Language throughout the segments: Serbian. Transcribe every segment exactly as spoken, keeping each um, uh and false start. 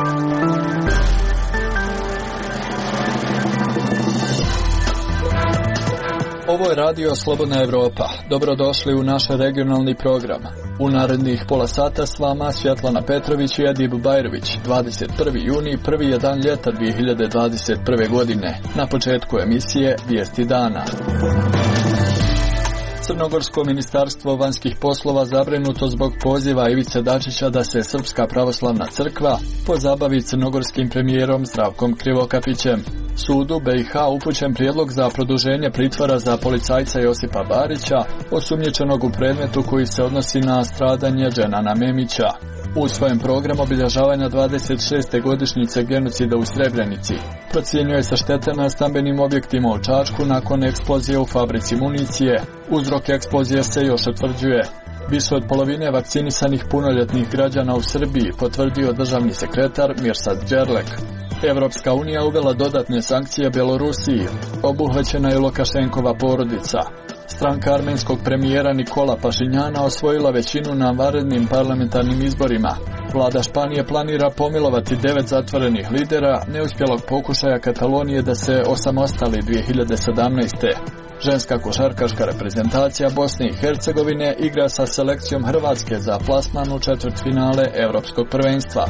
Ovo je radio Slobodna Evropa. Dobrodošli u naš regionalni program. U narednih pola sata s vama Svjetlana Petrović i Edib Bajrović. dvadeset prvi juni, prvi je dan ljeta dvije hiljade dvadeset prve godine. Na početku emisije Vijesti dana. Crnogorsko ministarstvo vanjskih poslova zabrinuto zbog poziva Ivice Dačića da se Srpska pravoslavna crkva pozabavi crnogorskim premijerom Zdravkom Krivokapićem. Sudu B i H upućen prijedlog za produženje pritvora za policajca Josipa Barića, osumnjičenog u predmetu koji se odnosi na stradanje Dženana Memića. U svojem programu obilježavanja dvadeset šeste godišnjice genocida u Srebrenici procjenjuje se štete na stambenim objektima u Čačku nakon eksplozije u fabrici municije. Uzrok eksplozije se još utvrđuje. Više od polovine vakcinisanih punoljetnih građana u Srbiji potvrdio državni sekretar Mirsad Đerlek. Evropska unija uvela dodatne sankcije Bjelorusiji. Obuhvaćena je Lukašenkova porodica. Stranka armenskog premijera Nikola Pašinjana osvojila većinu na vanrednim parlamentarnim izborima. Vlada Španije planira pomilovati devet zatvorenih lidera neuspjelog pokušaja Katalonije da se osamostali dvije hiljade sedamnaeste. Ženska košarkaška reprezentacija Bosne i Hercegovine igra sa selekcijom Hrvatske za plasman u četvrtfinale Europskog prvenstva.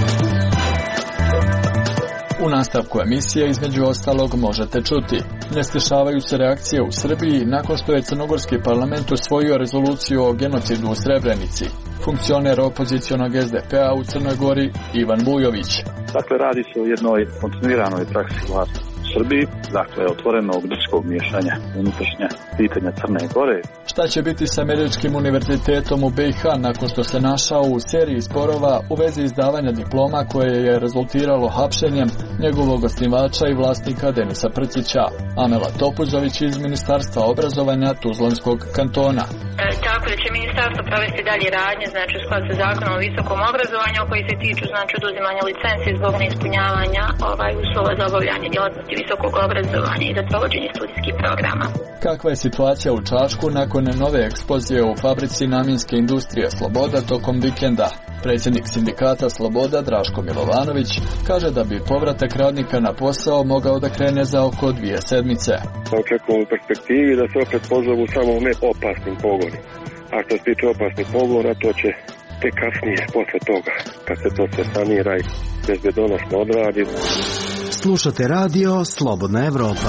U nastavku emisije između ostalog možete čuti: ne stišavaju se reakcije u Srbiji nakon što je crnogorski parlament usvojio rezoluciju o genocidu u Srebrenici. Funkcioner opozicionog S D P-a u Crnoj Gori Ivan Vujović. Dakle, radi se o jednoj kontinuiranoj praksi vlasti u Srbiji, dakle otvorenog drskog miješanja unutrašnja pitanja Crne Gore. Šta će biti s američkim univerzitetom u B i H nakon što se našao u seriji sporova u vezi izdavanja diploma koje je rezultiralo hapšenjem njegovog osnivača i vlasnika Denisa Prcića? Amela Topuzović iz Ministarstva obrazovanja Tuzlanskog kantona. E, tako da će ministarstvo provesti dalje radnje, znači u skladu sa zakonom o visokom obrazovanju koji se tiču znači oduzimanja licenci zbog neispunjavanja ovaj uslova za obavljanje djelatnosti visokog obrazovanja i za provođenje studijskih programa. Kakva je situacija u Čačku nakon nove eksplozije u fabrici namjenske industrije Sloboda tokom vikenda? Predsjednik sindikata Sloboda Draško Milovanović kaže da bi povratak radnika na posao mogao da krene za oko dvije sedmice. Očekujemo u perspektivi da se opet pozovu samo u neopasnim pogonima. A što se tiče opasnih pogona, to će tek kasnije, posle toga, kad se to sve sanira i bezbedonosno odradi. Slušate radio Slobodna Evropa.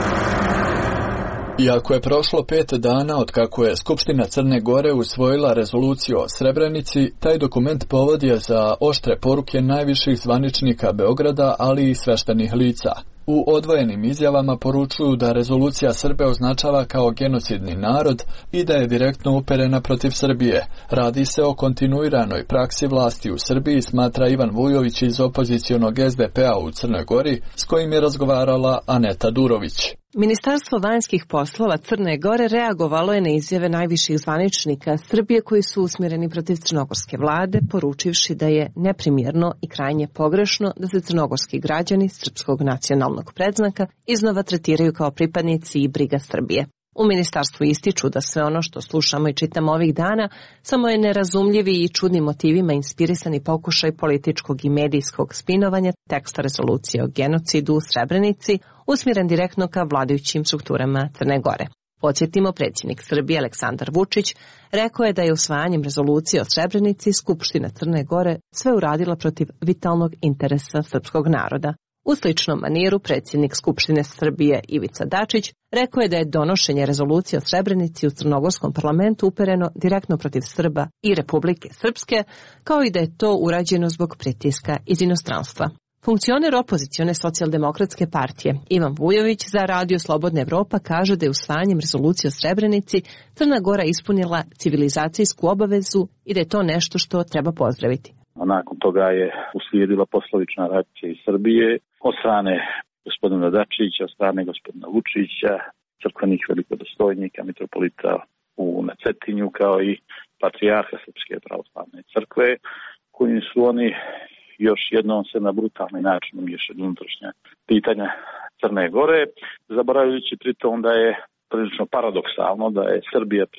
Iako je prošlo pet dana od kako je Skupština Crne Gore usvojila rezoluciju o Srebrenici, taj dokument povod je za oštre poruke najviših zvaničnika Beograda, ali i sveštenih lica. U odvojenim izjavama poručuju da rezolucija Srbe označava kao genocidni narod i da je direktno uperena protiv Srbije. Radi se o kontinuiranoj praksi vlasti u Srbiji, smatra Ivan Vujović iz opozicionog S D P-a u Crnoj Gori, s kojim je razgovarala Aneta Durović. Ministarstvo vanjskih poslova Crne Gore reagovalo je na izjave najviših zvaničnika Srbije koji su usmjereni protiv crnogorske vlade, poručivši da je neprimjerno i krajnje pogrešno da se crnogorski građani srpskog nacionalnog predznaka iznova tretiraju kao pripadnici i briga Srbije. U ministarstvu ističu da sve ono što slušamo i čitamo ovih dana samo je nerazumljivi i čudnim motivima inspirisani pokušaj političkog i medijskog spinovanja teksta rezolucije o genocidu u Srebrenici usmjeren direktno ka vladajućim strukturama Crne Gore. Podsjetimo, predsjednik Srbije Aleksandar Vučić rekao je da je usvajanjem rezolucije o Srebrenici Skupština Crne Gore sve uradila protiv vitalnog interesa srpskog naroda. U sličnom maniru predsjednik Skupštine Srbije Ivica Dačić rekao je da je donošenje rezolucije o Srebrenici u crnogorskom parlamentu upereno direktno protiv Srba i Republike Srpske, kao i da je to urađeno zbog pritiska iz inostranstva. Funkcioner opozicione socijaldemokratske partije Ivan Vujović za radio Slobodna Evropa kaže da je usvajanjem rezolucije o Srebrenici Crna Gora ispunila civilizacijsku obavezu i da je to nešto što treba pozdraviti. A nakon toga je uslijedila poslovična reakcija iz Srbije od strane gospodina Dačića, od strane gospodina Vučića, crkvenih velikodostojnika, mitropolita u na Cetinju, kao i patrijarha Srpske pravoslavne crkve, kojim su oni još jednom se na brutalni način umiješali unutrašnja pitanja Crne Gore, zaboravljajući pritom da je prilično paradoksalno da je Srbija prije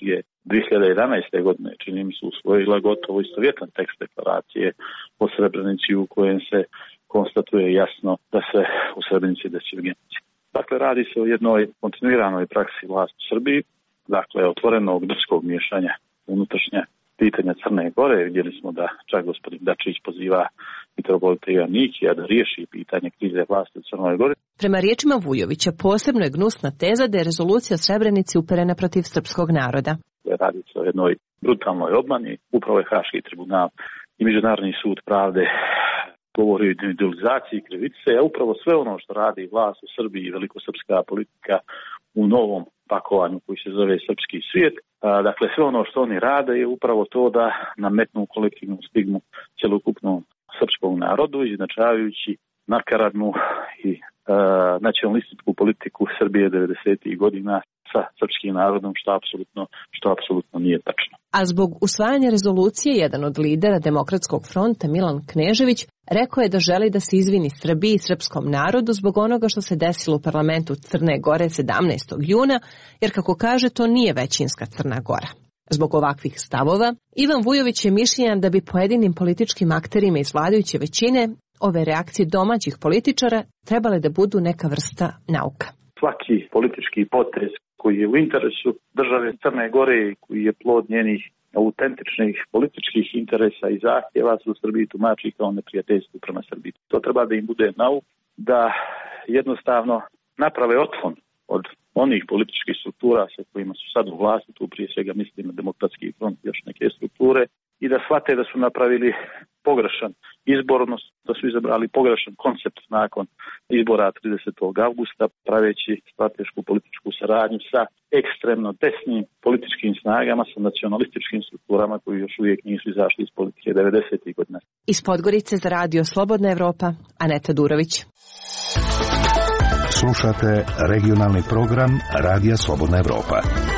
dvije hiljade jedanaeste. godine, čini mi se, usvojila gotovo istovjetan tekst deklaracije o Srebrenici u kojem se konstatuje jasno da se u Srebrenici desio genocid. Dakle, radi se o jednoj kontinuiranoj praksi vlasti u Srbiji, dakle, otvorenog drskog miješanja unutrašnje pitanja Crne Gore. Vidjeli smo da čak gospodin Dačić poziva mitropolita Ivana Nikija da riješi pitanje krize vlasti u Crnoj Gori. Prema riječima Vujovića, posebno je gnusna teza da je rezolucija o Srebrenici uperena protiv srpskog naroda. Radi se o jednoj brutalnoj obmani. Upravo je Haški tribunal i Međunarodni sud pravde govori o individualizaciji krivice, a upravo sve ono što radi vlast u Srbiji i velikosrpska politika u novom pakovanju koji se zove srpski svijet. Dakle, sve ono što oni rade je upravo to da nametnu kolektivnu stigmu celokupnom srpskom narodu, izjednačavajući nakaradnu i e, nacionalističku politiku Srbije devedesetih godina sa srpskim narodom, što apsolutno, što apsolutno nije tačno. A zbog usvajanja rezolucije, jedan od lidera Demokratskog fronta, Milan Knežević, rekao je da želi da se izvini Srbiji i srpskom narodu zbog onoga što se desilo u parlamentu Crne Gore sedamnaestog juna, jer kako kaže, to nije većinska Crna Gora. Zbog ovakvih stavova, Ivan Vujović je mišljenja da bi pojedinim političkim akterima iz vladajuće većine ove reakcije domaćih političara trebale da budu neka vrsta nauka. Svaki politički potez koji je u interesu države Crne Gore i koji je plod njenih autentičnih političkih interesa i zahtjeva se u Srbiji tumači kao neprijateljstvo prema Srbiji. To treba da im bude nauk, da jednostavno naprave otklon od onih političkih struktura sa kojima su sad u vlasti, tu prije svega mislim na Demokratski front i još neke strukture, i da shvate da su napravili pogrešan izbor, odnosno da su izabrali pogrešan koncept nakon izbora tridesetog avgusta, praveći stratešku političku saradnju sa ekstremno desnim političkim snagama, sa nacionalističkim strukturama koji još uvijek nisu izašli iz politike devedesetih godina. Iz Podgorice za Radio Slobodna Evropa, Aneta Durović. Slušate regionalni program Radija Slobodna Evropa.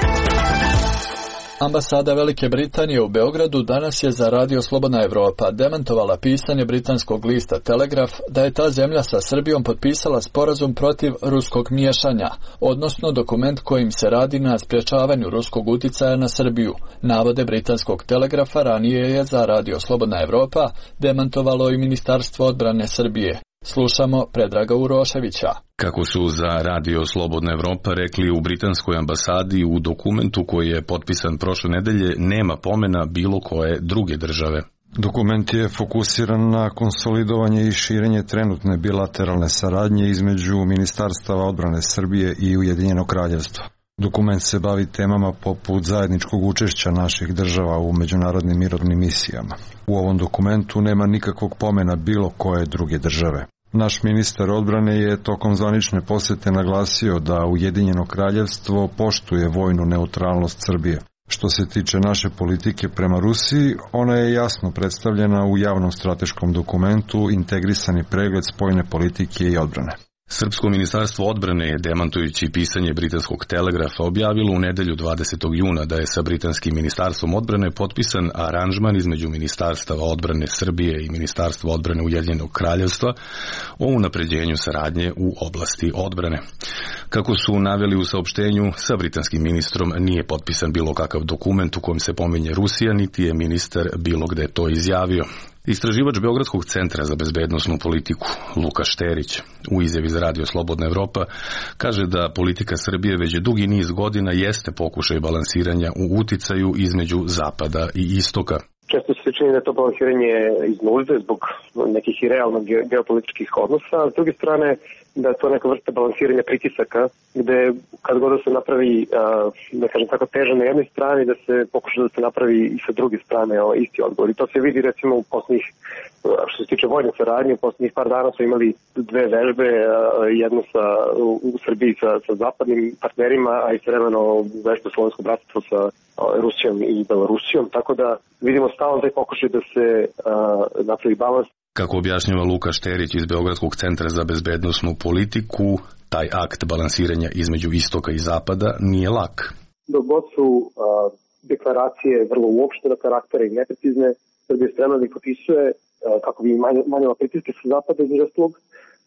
Ambasada Velike Britanije u Beogradu danas je za Radio Slobodna Evropa demantovala pisanje britanskog lista Telegraf da je ta zemlja sa Srbijom potpisala sporazum protiv ruskog miješanja, odnosno dokument kojim se radi na sprječavanju ruskog uticaja na Srbiju. Navode britanskog Telegrafa ranije je za Radio Slobodna Evropa demantovalo i Ministarstvo odbrane Srbije. Slušamo Predraga Uroševića. Kako su za Radio Slobodna Evropa rekli u britanskoj ambasadi, u dokumentu koji je potpisan prošle nedelje nema pomena bilo koje druge države. Dokument je fokusiran na konsolidovanje i širenje trenutne bilateralne saradnje između Ministarstava odbrane Srbije i Ujedinjenog kraljevstva. Dokument se bavi temama poput zajedničkog učešća naših država u međunarodnim mirovnim misijama. U ovom dokumentu nema nikakvog pomena bilo koje druge države. Naš ministar odbrane je tokom zvanične posjete naglasio da Ujedinjeno kraljevstvo poštuje vojnu neutralnost Srbije. Što se tiče naše politike prema Rusiji, ona je jasno predstavljena u javnom strateškom dokumentu Integrisani pregled spoljne politike i odbrane. Srpsko ministarstvo odbrane je, demantujući pisanje britanskog Telegrafa, objavilo u nedelju dvadesetog juna da je sa britanskim ministarstvom odbrane potpisan aranžman između Ministarstava odbrane Srbije i Ministarstva odbrane Ujedinjenog kraljevstva o unapređenju saradnje u oblasti odbrane. Kako su naveli u saopštenju, sa britanskim ministrom nije potpisan bilo kakav dokument u kojem se pominje Rusija, niti je ministar bilo gde to izjavio. Istraživač Beogradskog centra za bezbednosnu politiku Luka Šterić u izjavi za Radio Slobodna Evropa kaže da politika Srbije već dugi niz godina jeste pokušaj balansiranja u uticaju između zapada i istoka. Često se čini da je to balansiranje iz nužde zbog nekih i realnog geopolitičkih odnosa, a s druge strane da je to neka vrsta balansiranja pritisaka, gde kad god se napravi, da kažem tako, teže na jednoj strani, da se pokuša da se napravi i sa druge strane isti odgovor. I to se vidi recimo u posljednjih, što se tiče vojne saradnje, u posljednjih par dana smo imali dve vežbe, jednu sa, u Srbiji sa, sa zapadnim partnerima, a istovremeno vežbu Slovensko bratstvo sa Rusijom i Belorusijom, tako da vidimo stalno taj pokušaj da se uh, napravi balans. Kako objašnjava Luka Šterić iz Beogradskog centra za bezbednosnu politiku, taj akt balansiranja između istoka i zapada nije lak. Dok god su uh, deklaracije vrlo uopštene karaktera i neprecizne, Srbija je spremna da ih potpisuje uh, kako bi manjala pritiske sa zapada između ostalog,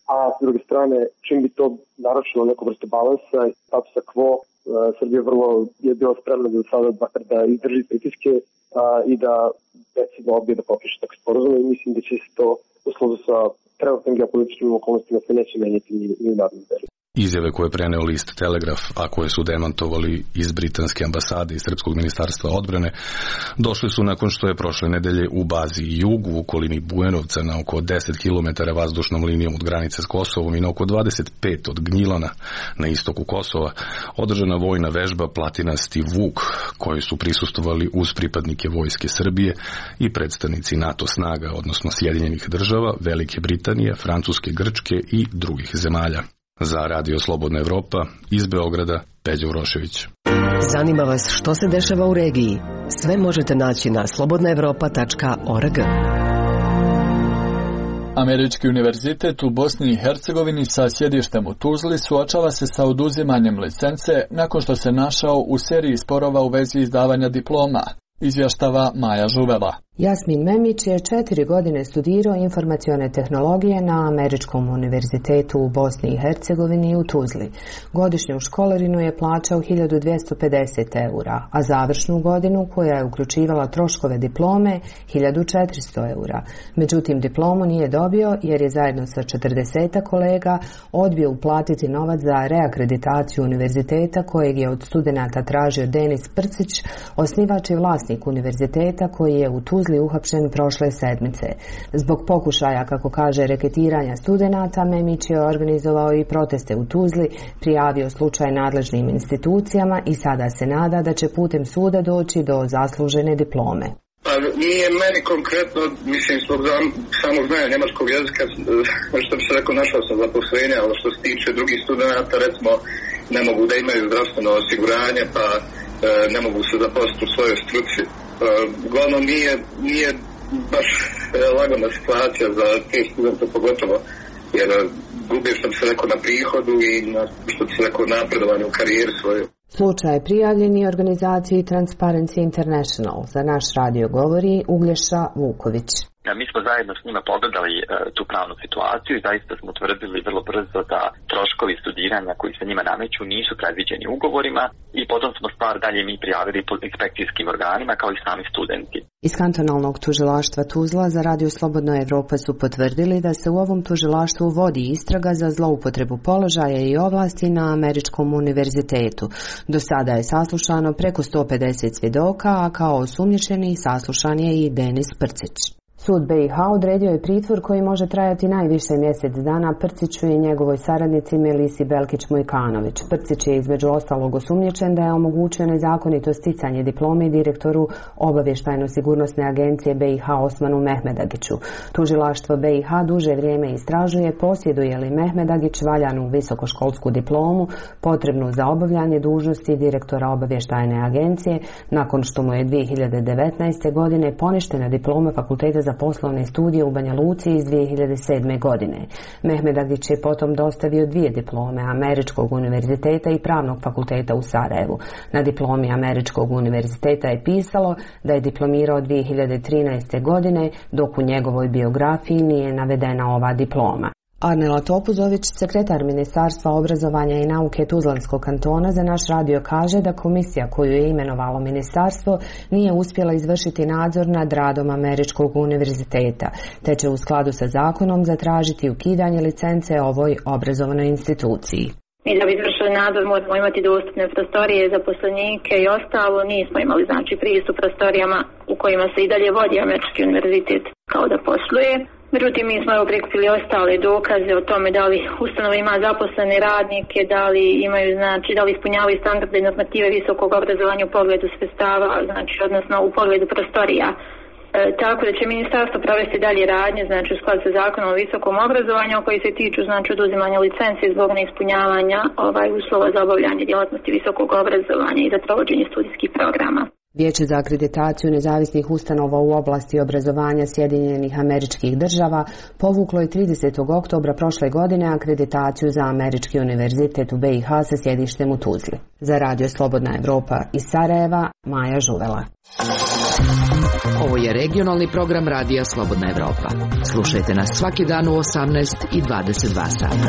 a s druge strane, čim bi to narušilo neku vrstu balansa, statusa quo, Srbija vrlo je bila spremna da sada da izdrži pritiske i da recimo obje da popiše tako sporazum i mislim da će se to u slovu sa trenutnim geopolitičkim okolnostima se neće menjati ni, ni u narednom periodu. Izjave koje je preneo list Telegraf, a koje su demantovali iz britanske ambasade i Srpskog ministarstva odbrane, došli su nakon što je prošle nedelje u bazi Jug u okolini Bujanovca na oko deset kilometara vazdušnom linijom od granice s Kosovom i na oko dvadeset pet od Gnjilana na istoku Kosova održana vojna vežba Platinasti Vuk, koji su prisustvovali uz pripadnike vojske Srbije i predstavnici NATO snaga, odnosno Sjedinjenih država, Velike Britanije, Francuske, Grčke i drugih zemalja. Za Radio Slobodna Evropa, iz Beograda, Peđa Urošević. Zanima vas što se dešava u regiji? Sve možete naći na slobodna evropa tačka org. Američki univerzitet u Bosni i Hercegovini sa sjedištem u Tuzli suočava se sa oduzimanjem licence nakon što se našao u seriji sporova u vezi izdavanja diploma, izvještava Maja Žuvela. Jasmin Memić je četiri godine studirao informacione tehnologije na Američkom univerzitetu u Bosni i Hercegovini u Tuzli. Godišnju školarinu je plaćao hiljadu dvjesto pedeset eura, a završnu godinu, koja je uključivala troškove diplome, hiljadu četiristo eura. Međutim, diplomu nije dobio jer je zajedno sa četrdeset kolega odbio uplatiti novac za reakreditaciju univerziteta kojeg je od studenata tražio Denis Prcić, osnivač i vlasnik univerziteta koji je u Tuzli uhapšen prošle sedmice. Zbog pokušaja, kako kaže, reketiranja studenata, Memić je organizovao i proteste u Tuzli, prijavio slučaj nadležnim institucijama i sada se nada da će putem suda doći do zaslužene diplome. Pa nije meni konkretno, mislim, zbog samog znanja njemačkog jezika, što bi se rekao, našao sam zaposlenje, ali što se tiče drugih studenata, recimo, ne mogu da imaju zdravstveno osiguranje, pa e, ne mogu se zaposliti u svojoj struci. Uglavnom nije, nije baš lagana situacija za te studente pogotovo, jer gubi, što bi se rekao, na prihodu i na, što bi se rekao, napredovanju u karijeri svoju. Slučaj je prijavljen i organizaciji Transparency International. Za naš radio govori Uglješa Vuković. Mi smo zajedno s njima pogledali e, tu pravnu situaciju i zaista smo utvrdili vrlo brzo da troškovi studiranja koji se njima nameću nisu predviđeni ugovorima i potom smo stvar dalje mi prijavili pod inspekcijskim organima kao i sami studenti. Iz kantonalnog tužilaštva Tuzla za Radio Slobodna Evropa su potvrdili da se u ovom tužilaštvu vodi istraga za zloupotrebu položaja i ovlasti na Američkom univerzitetu. Do sada je saslušano preko sto pedeset svjedoka, a kao osumnjičeni saslušan je i Denis Prcić. Sud be i ha odredio je pritvor koji može trajati najviše mjesec dana Prciću i njegovoj saradnici Melisi Belkić-Mujkanović. Prcić je između ostalog osumnjičen da je omogućio nezakonito sticanje diplome direktoru Obavještajno-sigurnosne agencije be i ha Osmanu Mehmedagiću. Tužilaštvo be i ha duže vrijeme istražuje posjeduje li Mehmedagić valjanu visokoškolsku diplomu potrebnu za obavljanje dužnosti direktora Obavještajne agencije nakon što mu je dvije hiljade devetnaeste. godine poništena diploma Fakulteta za poslovne studije u Banja Luci iz dvije hiljade sedme. godine. Mehmedagić je potom dostavio dvije diplome Američkog univerziteta i Pravnog fakulteta u Sarajevu. Na diplomi Američkog univerziteta je pisalo da je diplomirao dvije hiljade trinaeste. godine, dok u njegovoj biografiji nije navedena ova diploma. Arnela Topuzović, sekretar Ministarstva obrazovanja i nauke Tuzlanskog kantona, za naš radio kaže da komisija koju je imenovalo ministarstvo nije uspjela izvršiti nadzor nad radom Američkog univerziteta, te će u skladu sa zakonom zatražiti ukidanje licence ovoj obrazovnoj instituciji. Mi da bi izvršili nadzor moramo imati dostupne prostorije, zaposlenike i ostalo. Nismo imali znači pristup prostorijama u kojima se i dalje vodi Američki univerzitet kao da posluje. Međutim, mi smo evo prikupili ostale dokaze o tome da li ustanova ima zaposlene radnike, da li imaju, znači, da li ispunjavaju standarde i normative visokog obrazovanja u pogledu sredstava, znači, odnosno u pogledu prostorija. E, tako da će ministarstvo provesti dalje radnje, znači u skladu sa zakonom o visokom obrazovanju koji se tiču, znači, oduzimanja licenci zbog neispunjavanja ovaj uslova za obavljanje djelatnosti visokog obrazovanja i za provođenje studijskih programa. Vijeće za akreditaciju nezavisnih ustanova u oblasti obrazovanja Sjedinjenih Američkih Država povuklo je tridesetog oktobra prošle godine akreditaciju za Američki univerzitet u B i H sa sjedištem u Tuzli. Za Radio Slobodna Evropa iz Sarajeva, Maja Žuvela. Ovo je regionalni program Radija Slobodna Evropa. Slušajte nas svaki dan u osamnaest i dvadeset dva sata.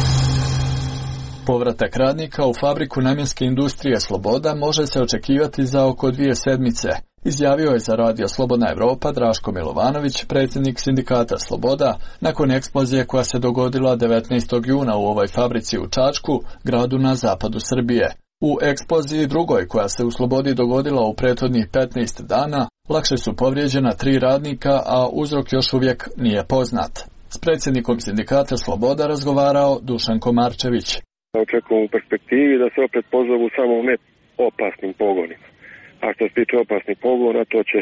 Povratak radnika u fabriku namjenske industrije Sloboda može se očekivati za oko dvije sedmice, izjavio je za Radio Slobodna Evropa Draško Milovanović, predsjednik sindikata Sloboda, nakon eksplozije koja se dogodila devetnaestog juna u ovoj fabrici u Čačku, gradu na zapadu Srbije. U eksploziji drugoj koja se u Slobodi dogodila u prethodnih petnaest dana, lakše su povrijeđena tri radnika, a uzrok još uvijek nije poznat. S predsjednikom sindikata Sloboda razgovarao Dušan Komarčević. Očekujem u perspektivi da se opet pozovu samo ne opasnim pogonima. A što se tiče opasnih pogona, to će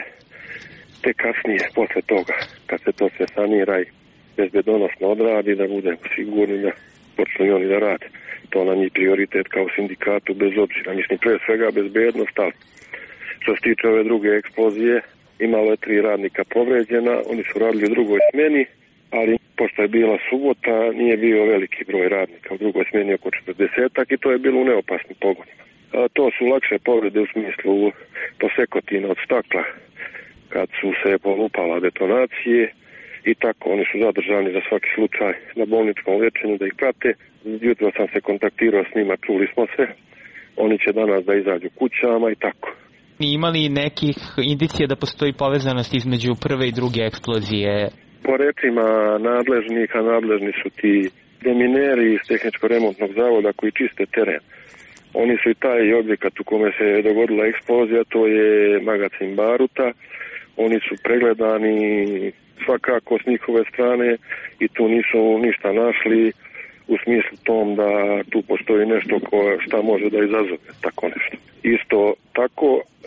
te kasnije, posle toga, kad se to sve sanira i bezbedonosno odradi, da budemo sigurni da počnu i oni da rade. To nam je prioritet kao sindikatu bez obzira. Mislim, pre svega bezbednost, ali što se tiče ove druge eksplozije, imalo je tri radnika povređena, oni su radili u drugoj smjeni, ali pošto je bila subota, nije bio veliki broj radnika u drugoj smjeni, oko četrdesetak, i to je bilo u neopasnim pogonima. A to su lakše povrede u smislu posekotina od stakla, kad su se polupala detonacije i tako, oni su zadržani za svaki slučaj na bolničkom liječenju da ih prate. Jutro sam se kontaktirao s njima, čuli smo se, oni će danas da izađu kućama i tako. Ima li nekih indicija da postoji povezanost između prve i druge eksplozije? Po rečima nadležnih, a nadležni su ti demineri iz tehničko-remontnog zavoda koji čiste teren. Oni su i taj objekat u kome se dogodila eksplozija, to je magacin baruta. Oni su pregledani svakako s njihove strane i tu nisu ništa našli u smislu tom da tu postoji nešto ko šta može da izazove tako nešto. Isto tako,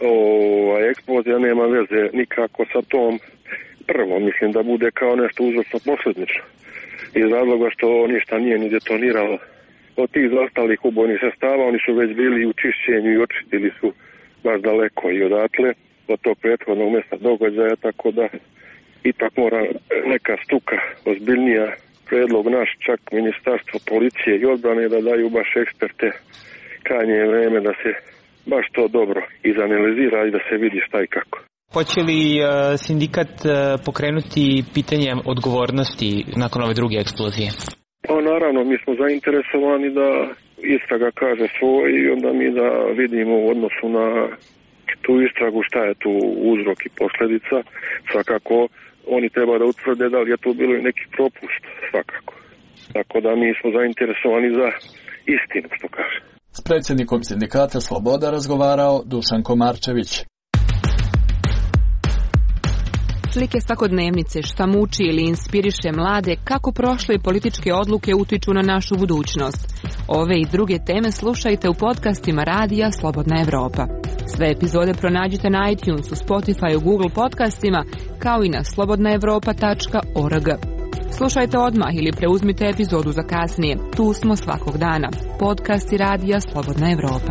ova eksplozija nema veze nikako sa tom prvo, mislim da bude kao nešto uzročno posljednično. Iz razloga što ništa nije ni detoniralo od tih ostalih ubojnih sredstava, oni su već bili u čišćenju i očistili su baš daleko i odatle od tog prethodnog mjesta događaja, tako da ipak mora neka struka ozbiljnija, predlog naš, čak ministarstvo policije i odbrane da daju baš eksperte, krajnje je vreme da se baš to dobro izanalizira i da se vidi šta i kako. Hoće li uh, sindikat uh, pokrenuti pitanje odgovornosti nakon ove druge eksplozije? Pa naravno, mi smo zainteresovani da istraga kaže svoj i onda mi da vidimo u odnosu na tu istragu šta je tu uzrok i posljedica. Svakako oni treba da utvrde da li je tu bilo i neki propust, svakako. Tako da mi smo zainteresovani za istinu, što kaže. S predsjednikom sindikata Sloboda razgovarao Dušan Komarčević. Slike svakodnevnice, šta muči ili inspiriše mlade, kako prošle političke odluke utiču na našu budućnost. Ove i druge teme slušajte u podcastima Radija Slobodna Evropa. Sve epizode pronađite na iTunesu, Spotify, Google podcastima, kao i na slobodna evropa tačka org. Slušajte odmah ili preuzmite epizodu za kasnije. Tu smo svakog dana. Podcasti Radija Slobodna Evropa.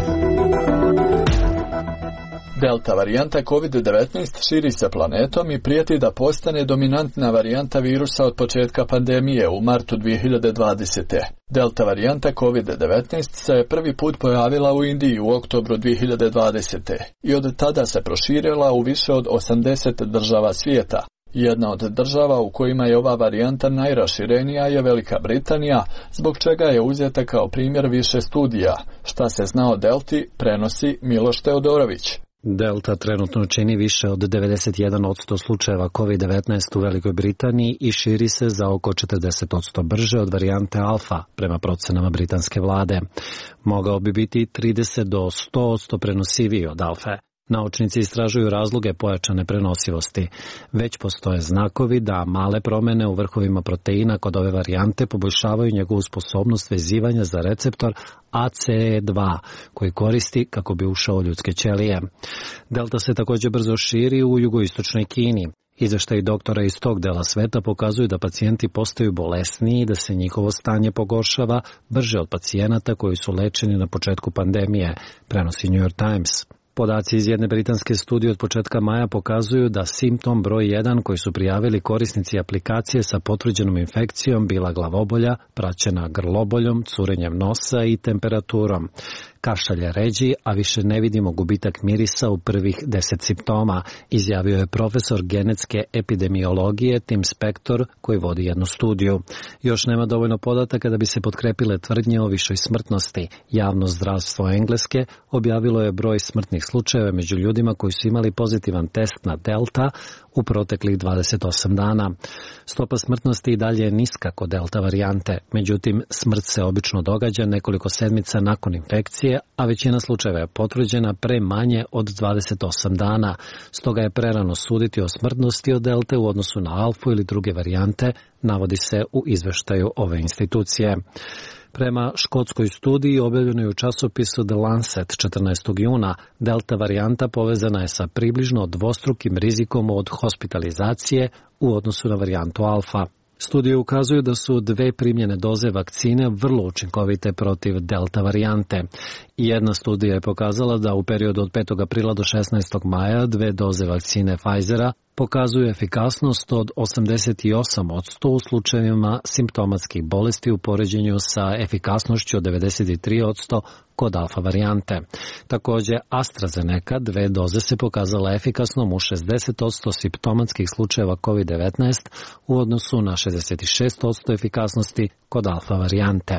Delta varijanta kovid devetnaest širi se planetom i prijeti da postane dominantna varijanta virusa od početka pandemije u martu dvije hiljade dvadesete. Delta varijanta kovid devetnaest se prvi put pojavila u Indiji u oktobru dvije hiljade dvadesete. i od tada se proširila u više od osamdeset država svijeta. Jedna od država u kojima je ova varijanta najraširenija je Velika Britanija, zbog čega je uzeta kao primjer više studija. Šta se zna o Delti, prenosi Miloš Teodorović. Delta trenutno čini više od devedeset jedan posto slučajeva kovid devetnaest u Velikoj Britaniji i širi se za oko četrdeset posto brže od varijante alfa, prema procenama britanske vlade. Mogao bi biti trideset do sto posto prenosiviji od alfe. Naučnici istražuju razloge pojačane prenosivosti. Već postoje znakovi da male promjene u vrhovima proteina kod ove varijante poboljšavaju njegovu sposobnost vezivanja za receptor A C E dva, koji koristi kako bi ušao u ljudske ćelije. Delta se također brzo širi u jugoistočnoj Kini. Izveštaji doktora iz tog dela sveta pokazuju da pacijenti postaju bolesniji i da se njihovo stanje pogoršava brže od pacijenata koji su lečeni na početku pandemije, prenosi New York Times. Podaci iz jedne britanske studije od početka maja pokazuju da simptom broj jedan koji su prijavili korisnici aplikacije sa potvrđenom infekcijom bila glavobolja, praćena grloboljom, curenjem nosa i temperaturom. Kašalj je ređi, a više ne vidimo gubitak mirisa u prvih deset simptoma, izjavio je profesor genetske epidemiologije Tim Spector koji vodi jednu studiju. Još nema dovoljno podataka da bi se potkrepile tvrdnje o višoj smrtnosti. Javno zdravstvo Engleske objavilo je broj smrtnih slučajeva među ljudima koji su imali pozitivan test na Delta u proteklih dvadeset osam dana. Stopa smrtnosti i dalje je niska kod Delta varijante, međutim smrt se obično događa nekoliko sedmica nakon infekcije, a većina slučajeva je potvrđena pre manje od dvadeset osam dana, stoga je prerano suditi o smrtnosti od Delte u odnosu na alfu ili druge varijante, navodi se u izveštaju ove institucije. Prema škotskoj studiji objavljenoj u časopisu The Lancet četrnaestog juna, delta varijanta povezana je sa približno dvostrukim rizikom od hospitalizacije u odnosu na varijantu alfa. Studije ukazuju da su dve primljene doze vakcine vrlo učinkovite protiv delta varijante. Jedna studija je pokazala da u periodu od petog aprila do šesnaestog maja dve doze vakcine Pfizera pokazuju efikasnost od osamdeset osam posto u slučajevima simptomatskih bolesti u poređenju sa efikasnošću od devedeset tri posto kod alfa varijante. Također, AstraZeneca dve doze se pokazala efikasnom u šezdeset posto simptomatskih slučajeva kovid devetnaest u odnosu na šezdeset šest posto efikasnosti kod alfa varijante.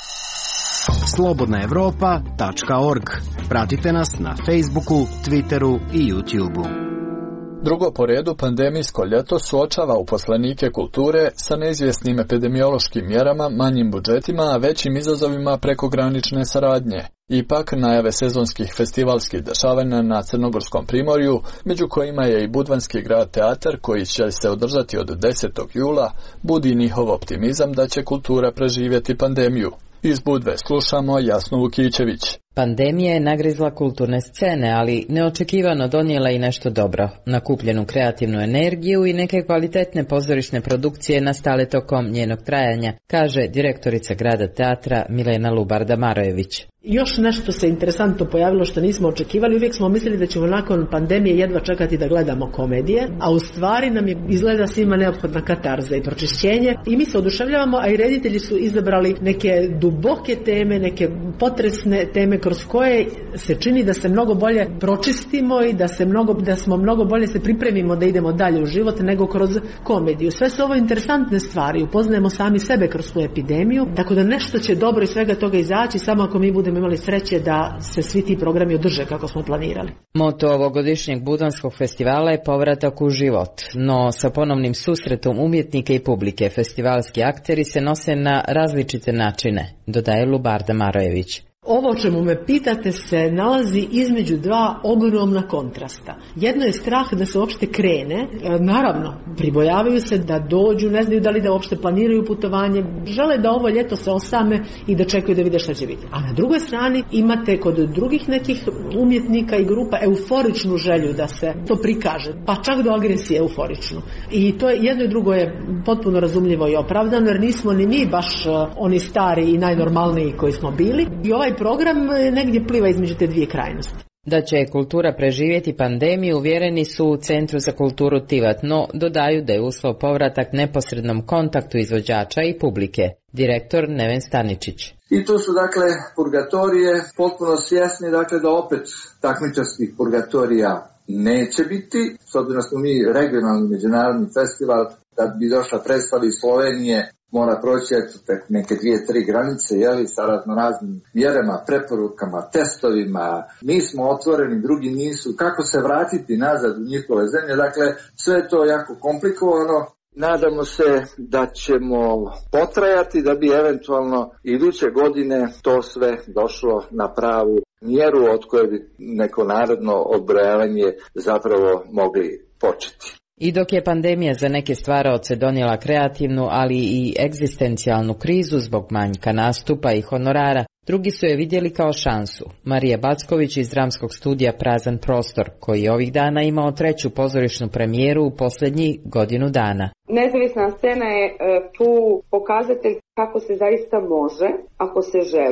slobodna evropa tačka org. Pratite nas na Facebooku, Twitteru i YouTubeu. Drugo po redu pandemijsko ljeto suočava uposlenike kulture sa neizvjesnim epidemiološkim mjerama, manjim budžetima, a većim izazovima prekogranične saradnje. Ipak, najave sezonskih festivalskih dešavanja na Crnogorskom primorju, među kojima je i Budvanski grad teatar koji će se održati od desetog jula, budi njihov optimizam da će kultura preživjeti pandemiju. Iz Budve slušamo Jasnu Vukićević. Pandemija je nagrizla kulturne scene, ali neočekivano donijela i nešto dobro, nakupljenu kreativnu energiju i neke kvalitetne pozorišne produkcije nastale tokom njenog trajanja, kaže direktorica grada teatra Milena Lubarda-Marojević. Još nešto se interesantno pojavilo što nismo očekivali. Uvijek smo mislili da ćemo nakon pandemije jedva čekati da gledamo komedije, a u stvari nam je izgleda svima neophodna katarza i pročišćenje i mi se oduševljavamo, a i reditelji su izabrali neke duboke teme, neke potresne teme kroz koje se čini da se mnogo bolje pročistimo i da, se mnogo, da smo mnogo bolje se pripremimo da idemo dalje u život nego kroz komediju. Sve su ovo interesantne stvari, upoznajemo sami sebe kroz tu epidemiju, tako da nešto će dobro iz svega toga izaći, samo ako mi budemo imali sreće da se svi ti programi održe kako smo planirali. Moto ovogodišnjeg Budvanskog festivala je povratak u život, no sa ponovnim susretom umjetnika i publike festivalski akteri se nose na različite načine, dodaje Lubarda Marojević. Ovo o čemu me pitate se nalazi između dva ogromna kontrasta. Jedno je strah da se uopšte krene, naravno, pribojavaju se da dođu, ne znaju da li da uopšte planiraju putovanje, žele da ovo ljeto se osame i da čekaju da vide šta će biti. A na drugoj strani imate kod drugih nekih umjetnika i grupa euforičnu želju da se to prikaže, pa čak do agresije euforičnu. I to je, jedno i drugo je potpuno razumljivo i opravdano, jer nismo ni mi baš oni stari i najnormalniji koji smo bili. I ovaj program negdje pliva između te dvije krajnosti. Da će kultura preživjeti pandemiju uvjereni su u Centru za kulturu Tivat, no dodaju da je uslov povratak neposrednom kontaktu izvođača i publike. Direktor Neven Staničić. I tu su dakle purgatorije potpuno svjesni dakle da opet takmičarskih purgatorija neće biti, s obzirom da smo mi regionalni međunarodni festival, da bi došla predstava iz Slovenije mora proći eto, neke dvije, tri granice, jeli, sa razno raznim mjerama, preporukama, testovima. Mi smo otvoreni, drugi nisu. Kako se vratiti nazad u njihove zemlje? Dakle, sve je to jako komplikovano. Nadamo se da ćemo potrajati da bi eventualno iduće godine to sve došlo na pravu mjeru od koje bi neko narodno odbrojavanje zapravo mogli početi. I dok je pandemija za neke stvaraoce donijela kreativnu, ali i egzistencijalnu krizu zbog manjka nastupa i honorara, drugi su je vidjeli kao šansu. Marija Backović iz dramskog studija Prazan prostor, koji je ovih dana imao treću pozorišnu premijeru u posljednjih godinu dana. Nezavisna scena je tu pokazatelj kako se zaista može, ako se želi,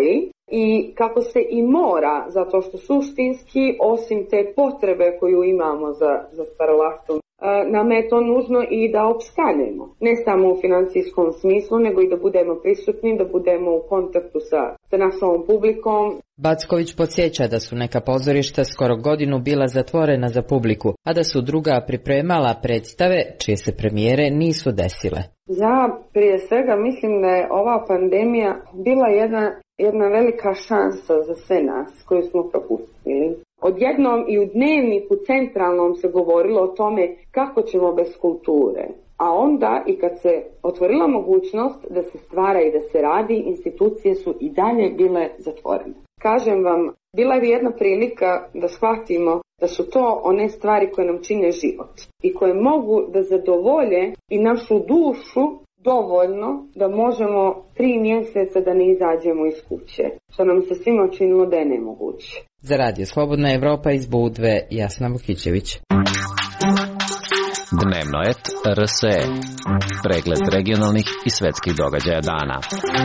i kako se i mora, zato što suštinski, osim te potrebe koju imamo za, za stvaralaštvo, nam je to nužno i da opstanemo. Ne samo u financijskom smislu, nego i da budemo prisutni, da budemo u kontaktu sa, sa našom publikom. Backović podsjeća da su neka pozorišta skoro godinu bila zatvorena za publiku, a da su druga pripremala predstave čije se premijere nisu desile. Ja prije svega mislim da je ova pandemija bila jedna, jedna velika šansa za sve nas koju smo propustili. Odjednom i u Dnevniku centralnom se govorilo o tome kako ćemo bez kulture. A onda i kad se otvorila mogućnost da se stvara i da se radi, institucije su i dalje bile zatvorene. Kažem vam, bila je jedna prilika da shvatimo da su to one stvari koje nam čine život i koje mogu da zadovolje i našu dušu dovoljno da možemo tri mjeseca da ne izađemo iz kuće, što nam se svima činilo da je nemoguće. Za Radio Slobodna Evropa iz Budve, Jasna Vukićević. Dnevno et R S E. Pregled regionalnih i svetskih događaja dana.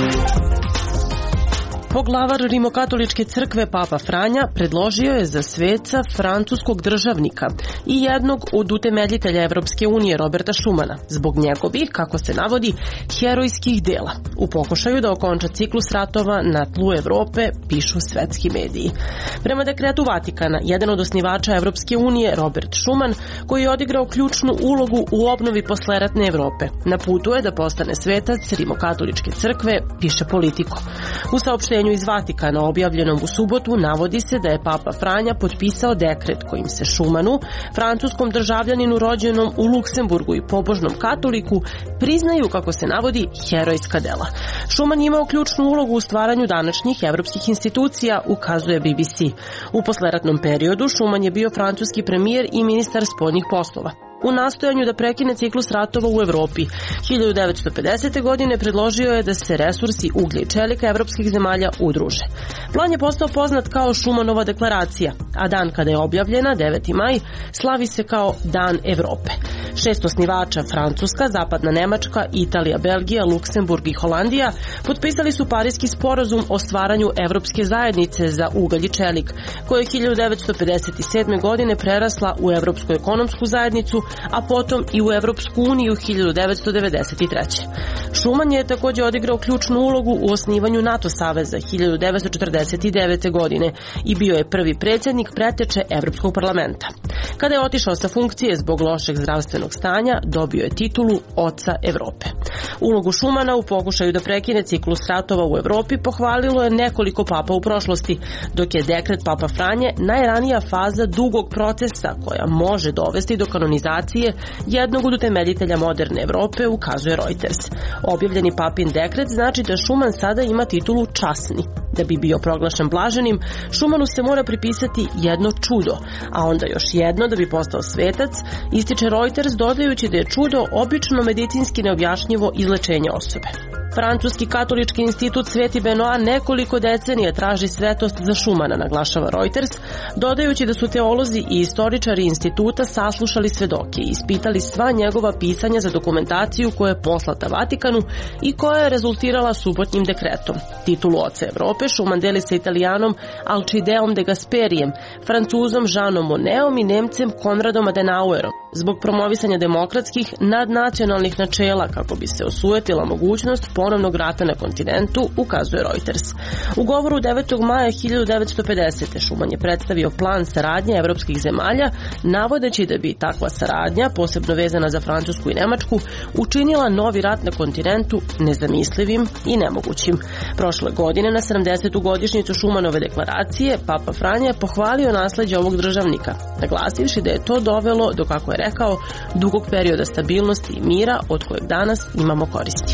Poglavar Rimokatoličke crkve Papa Franja predložio je za sveca francuskog državnika i jednog od utemeljitelja Evropske unije Roberta Schumana, zbog njegovih, kako se navodi, herojskih dela, u pokušaju da okonča ciklus ratova na tlu Evrope, pišu svetski mediji. Prema dekretu Vatikana, jedan od osnivača Evropske unije, Robert Schuman, koji je odigrao ključnu ulogu u obnovi posleratne Evrope, na putu je da postane svetac Rimokatoličke crkve, piše Politico. U saopštenju iz Vatikana objavljenom u subotu navodi se da je Papa Franja potpisao dekret kojim se Schumanu, francuskom državljaninu rođenom u Luksemburgu i pobožnom katoliku, priznaju, kako se navodi, herojska dela. Schuman je imao ključnu ulogu u stvaranju današnjih evropskih institucija, ukazuje B B C. U posleratnom periodu Schuman je bio francuski premijer i ministar spoljnih poslova. U nastojanju da prekine ciklus ratova u Evropi, hiljadu devetsto pedesete. godine predložio je da se resursi uglja i čelika evropskih zemalja udruže. Plan je postao poznat kao Schumanova deklaracija, a dan kada je objavljena, deveti maj, slavi se kao Dan Evrope. Šest osnivača, Francuska, Zapadna Nemačka, Italija, Belgija, Luksemburg i Holandija, potpisali su Pariski sporazum o stvaranju Evropske zajednice za ugalj i čelik, koja je hiljadu devetsto pedeset sedme. godine prerasla u Evropsku ekonomsku zajednicu, a potom i u Evropsku uniju hiljadu devetsto devedeset treće. Schuman je također odigrao ključnu ulogu u osnivanju NATO saveza hiljadu devetsto četrdeset devete. godine i bio je prvi predsjednik preteče Evropskog parlamenta. Kada je otišao sa funkcije zbog lošeg zdravstvenog stanja, dobio je titulu Oca Evrope. Ulogu Schumana u pokušaju da prekine ciklus ratova u Evropi pohvalilo je nekoliko papa u prošlosti, dok je dekret Papa Franje najranija faza dugog procesa koja može dovesti do kanonizacije jednog od utemeljitelja moderne Evrope, ukazuje Reuters. Objavljeni papin dekret znači da Schuman sada ima titulu časni. Da bi bio proglašen blaženim, Schumanu se mora pripisati jedno čudo, a onda još jedno da bi postao svetac, ističe Reuters dodajući da je čudo obično medicinski neobjašnjivo izlečenje osobe. Francuski katolički institut Sveti Benoit nekoliko decenija traži svetost za Schumana, naglašava Reuters, dodajući da su teolozi i istoričari instituta saslušali svedoke i ispitali sva njegova pisanja za dokumentaciju koja je poslata Vatikanu i koja je rezultirala subotnjim dekretom. Titulu Oca Evrope Schuman deli sa Italijanom Alcideom de Gasperijem, Francuzom Jeanom Monnetom i Nemcem Konradom Adenauerom, zbog promovisanja demokratskih nadnacionalnih načela kako bi se osujetila mogućnost ponovnog rata na kontinentu, ukazuje Reuters. U govoru devetog maja hiljadu devetsto pedesete. Schuman je predstavio plan saradnje evropskih zemalja, navodeći da bi takva saradnja, posebno vezana za Francusku i Nemačku, učinila novi rat na kontinentu nezamislivim i nemogućim. Prošle godine, na sedamdesetu godišnjicu Schumanove deklaracije, Papa Franja je pohvalio nasleđe ovog državnika, naglasivši da je to dovelo do, kako je rekao, dugog perioda stabilnosti i mira od kojeg danas imamo koristi.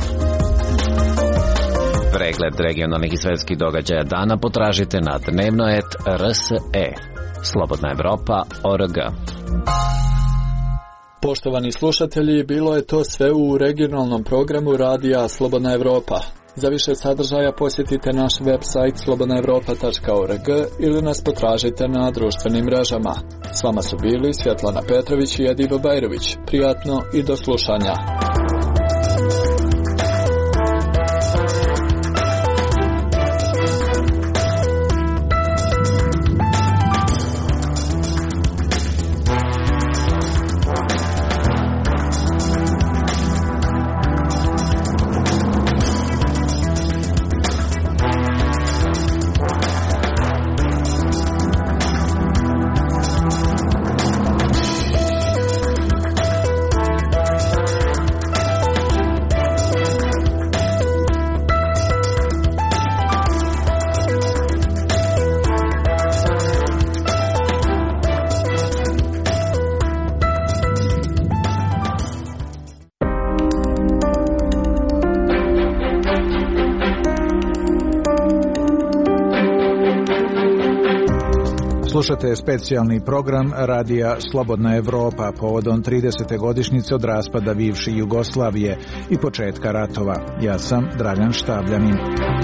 Pregled regionalnih i svetskih događaja dana potražite na dnevno et R S E. Slobodna Evropa O R G. Poštovani slušatelji, bilo je to sve u regionalnom programu radija Slobodna Evropa. Za više sadržaja posjetite naš website slobodna evropa tačka org ili nas potražite na društvenim mrežama. S vama su bili Svjetlana Petrović i Edivo Bajrović. Prijatno i do slušanja. Slušate specijalni program radija Slobodna Evropa povodom tridesete godišnjice od raspada bivše Jugoslavije i početka ratova. Ja sam Dragan Štabljanin.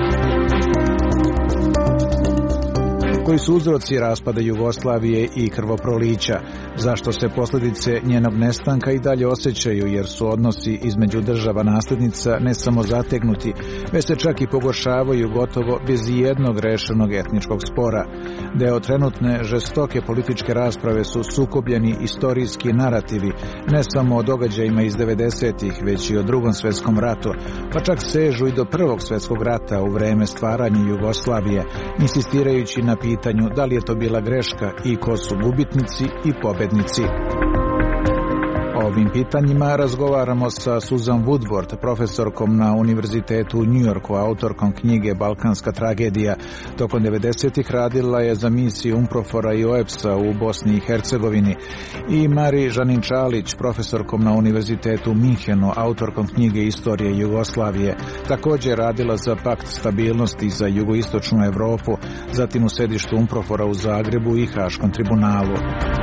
Koji su uzroci raspada Jugoslavije i krvoprolića? Zašto se posljedice njenog nestanka i dalje osjećaju, jer su odnosi između država nasljednica ne samo zategnuti, već se čak i pogoršavaju gotovo bez jednog rešenog etničkog spora. Deo trenutne žestoke političke rasprave su sukobljeni istorijski narativi, ne samo o događajima iz devedesetih, već i o Drugom svjetskom ratu, pa čak sežu i do Prvog svjetskog rata u vreme stvaranja Jugoslavije, insistirajući na pitanju da li je to bila greška i ko su gubitnici i pobednici. O ovim pitanjima razgovaramo sa Susan Woodward, profesorkom na Univerzitetu u New Yorku, autorkom knjige Balkanska tragedija. Tokom devedesetih radila je za misiju UNPROFOR-a i O E B S-a u Bosni i Hercegovini. I Mari Žanin-Čalić, profesorkom na Univerzitetu u Minhenu, autorkom knjige Istorije Jugoslavije. Također radila za Pakt stabilnosti za jugoistočnu Evropu, zatim u sedištu UNPROFOR-a u Zagrebu i Haškom tribunalu.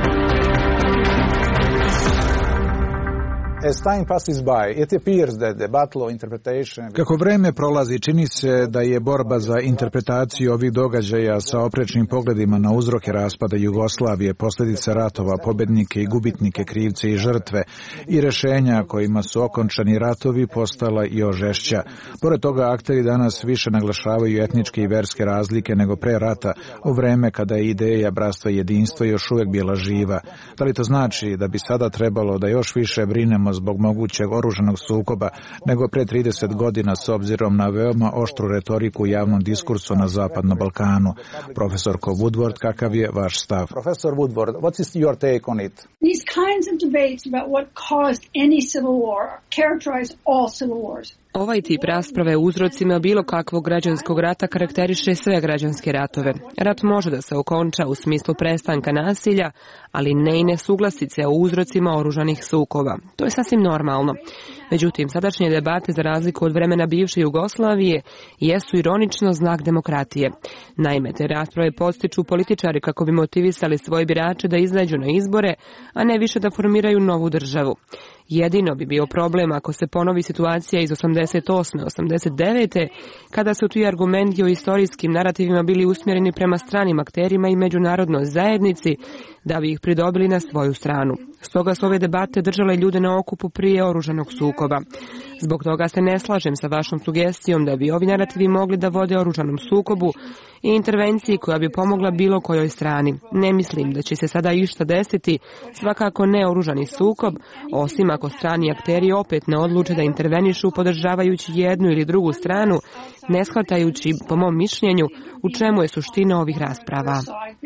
Kako vreme prolazi, čini se da je borba za interpretaciju ovih događaja sa oprečnim pogledima na uzroke raspada Jugoslavije, posljedice ratova, pobednike i gubitnike, krivce i žrtve i rešenja kojima su okončani ratovi postala još žešća. Pored toga, akteri danas više naglašavaju etničke i verske razlike nego pre rata, u vreme kada je ideja bratstva i jedinstva još uvijek bila živa. Da li to znači da bi sada trebalo da još više brinemo zbog mogućeg oružanog sukoba nego pre trideset godina s obzirom na veoma oštru retoriku u javnom diskursu na Zapadnom Balkanu? Profesorko Woodward, kakav je vaš stav? Professor Woodward, what is your take on it? These kinds of debates about what caused any civil war characterize all civil wars. Ovaj tip rasprave o uzrocima bilo kakvog građanskog rata karakteriše sve građanske ratove. Rat može da se okonča u smislu prestanka nasilja, ali ne i nesuglasice o uzrocima oružanih sukoba. To je sasvim normalno. Međutim, sadašnje debate, za razliku od vremena bivše Jugoslavije, jesu ironično znak demokratije. Naime, te rasprave podstiču političari kako bi motivisali svoje birače da izađu na izbore, a ne više da formiraju novu državu. Jedino bi bio problem ako se ponovi situacija iz osamdeset osme osamdeset devete kada su ti argumenti o istorijskim narativima bili usmjereni prema stranim akterima i međunarodnoj zajednici da bi ih pridobili na svoju stranu. Stoga su ove debate držale ljude na okupu prije oružanog sukoba. Zbog toga se ne slažem sa vašom sugestijom da bi ovi narativi mogli da vode oružanom sukobu i intervenciji koja bi pomogla bilo kojoj strani. Ne mislim da će se sada išta desiti, svakako ne oružani sukob, osim ako strani akteri opet ne odluče da intervenišu podržavajući jednu ili drugu stranu, ne shvatajući, po mom mišljenju, u čemu je suština ovih rasprava.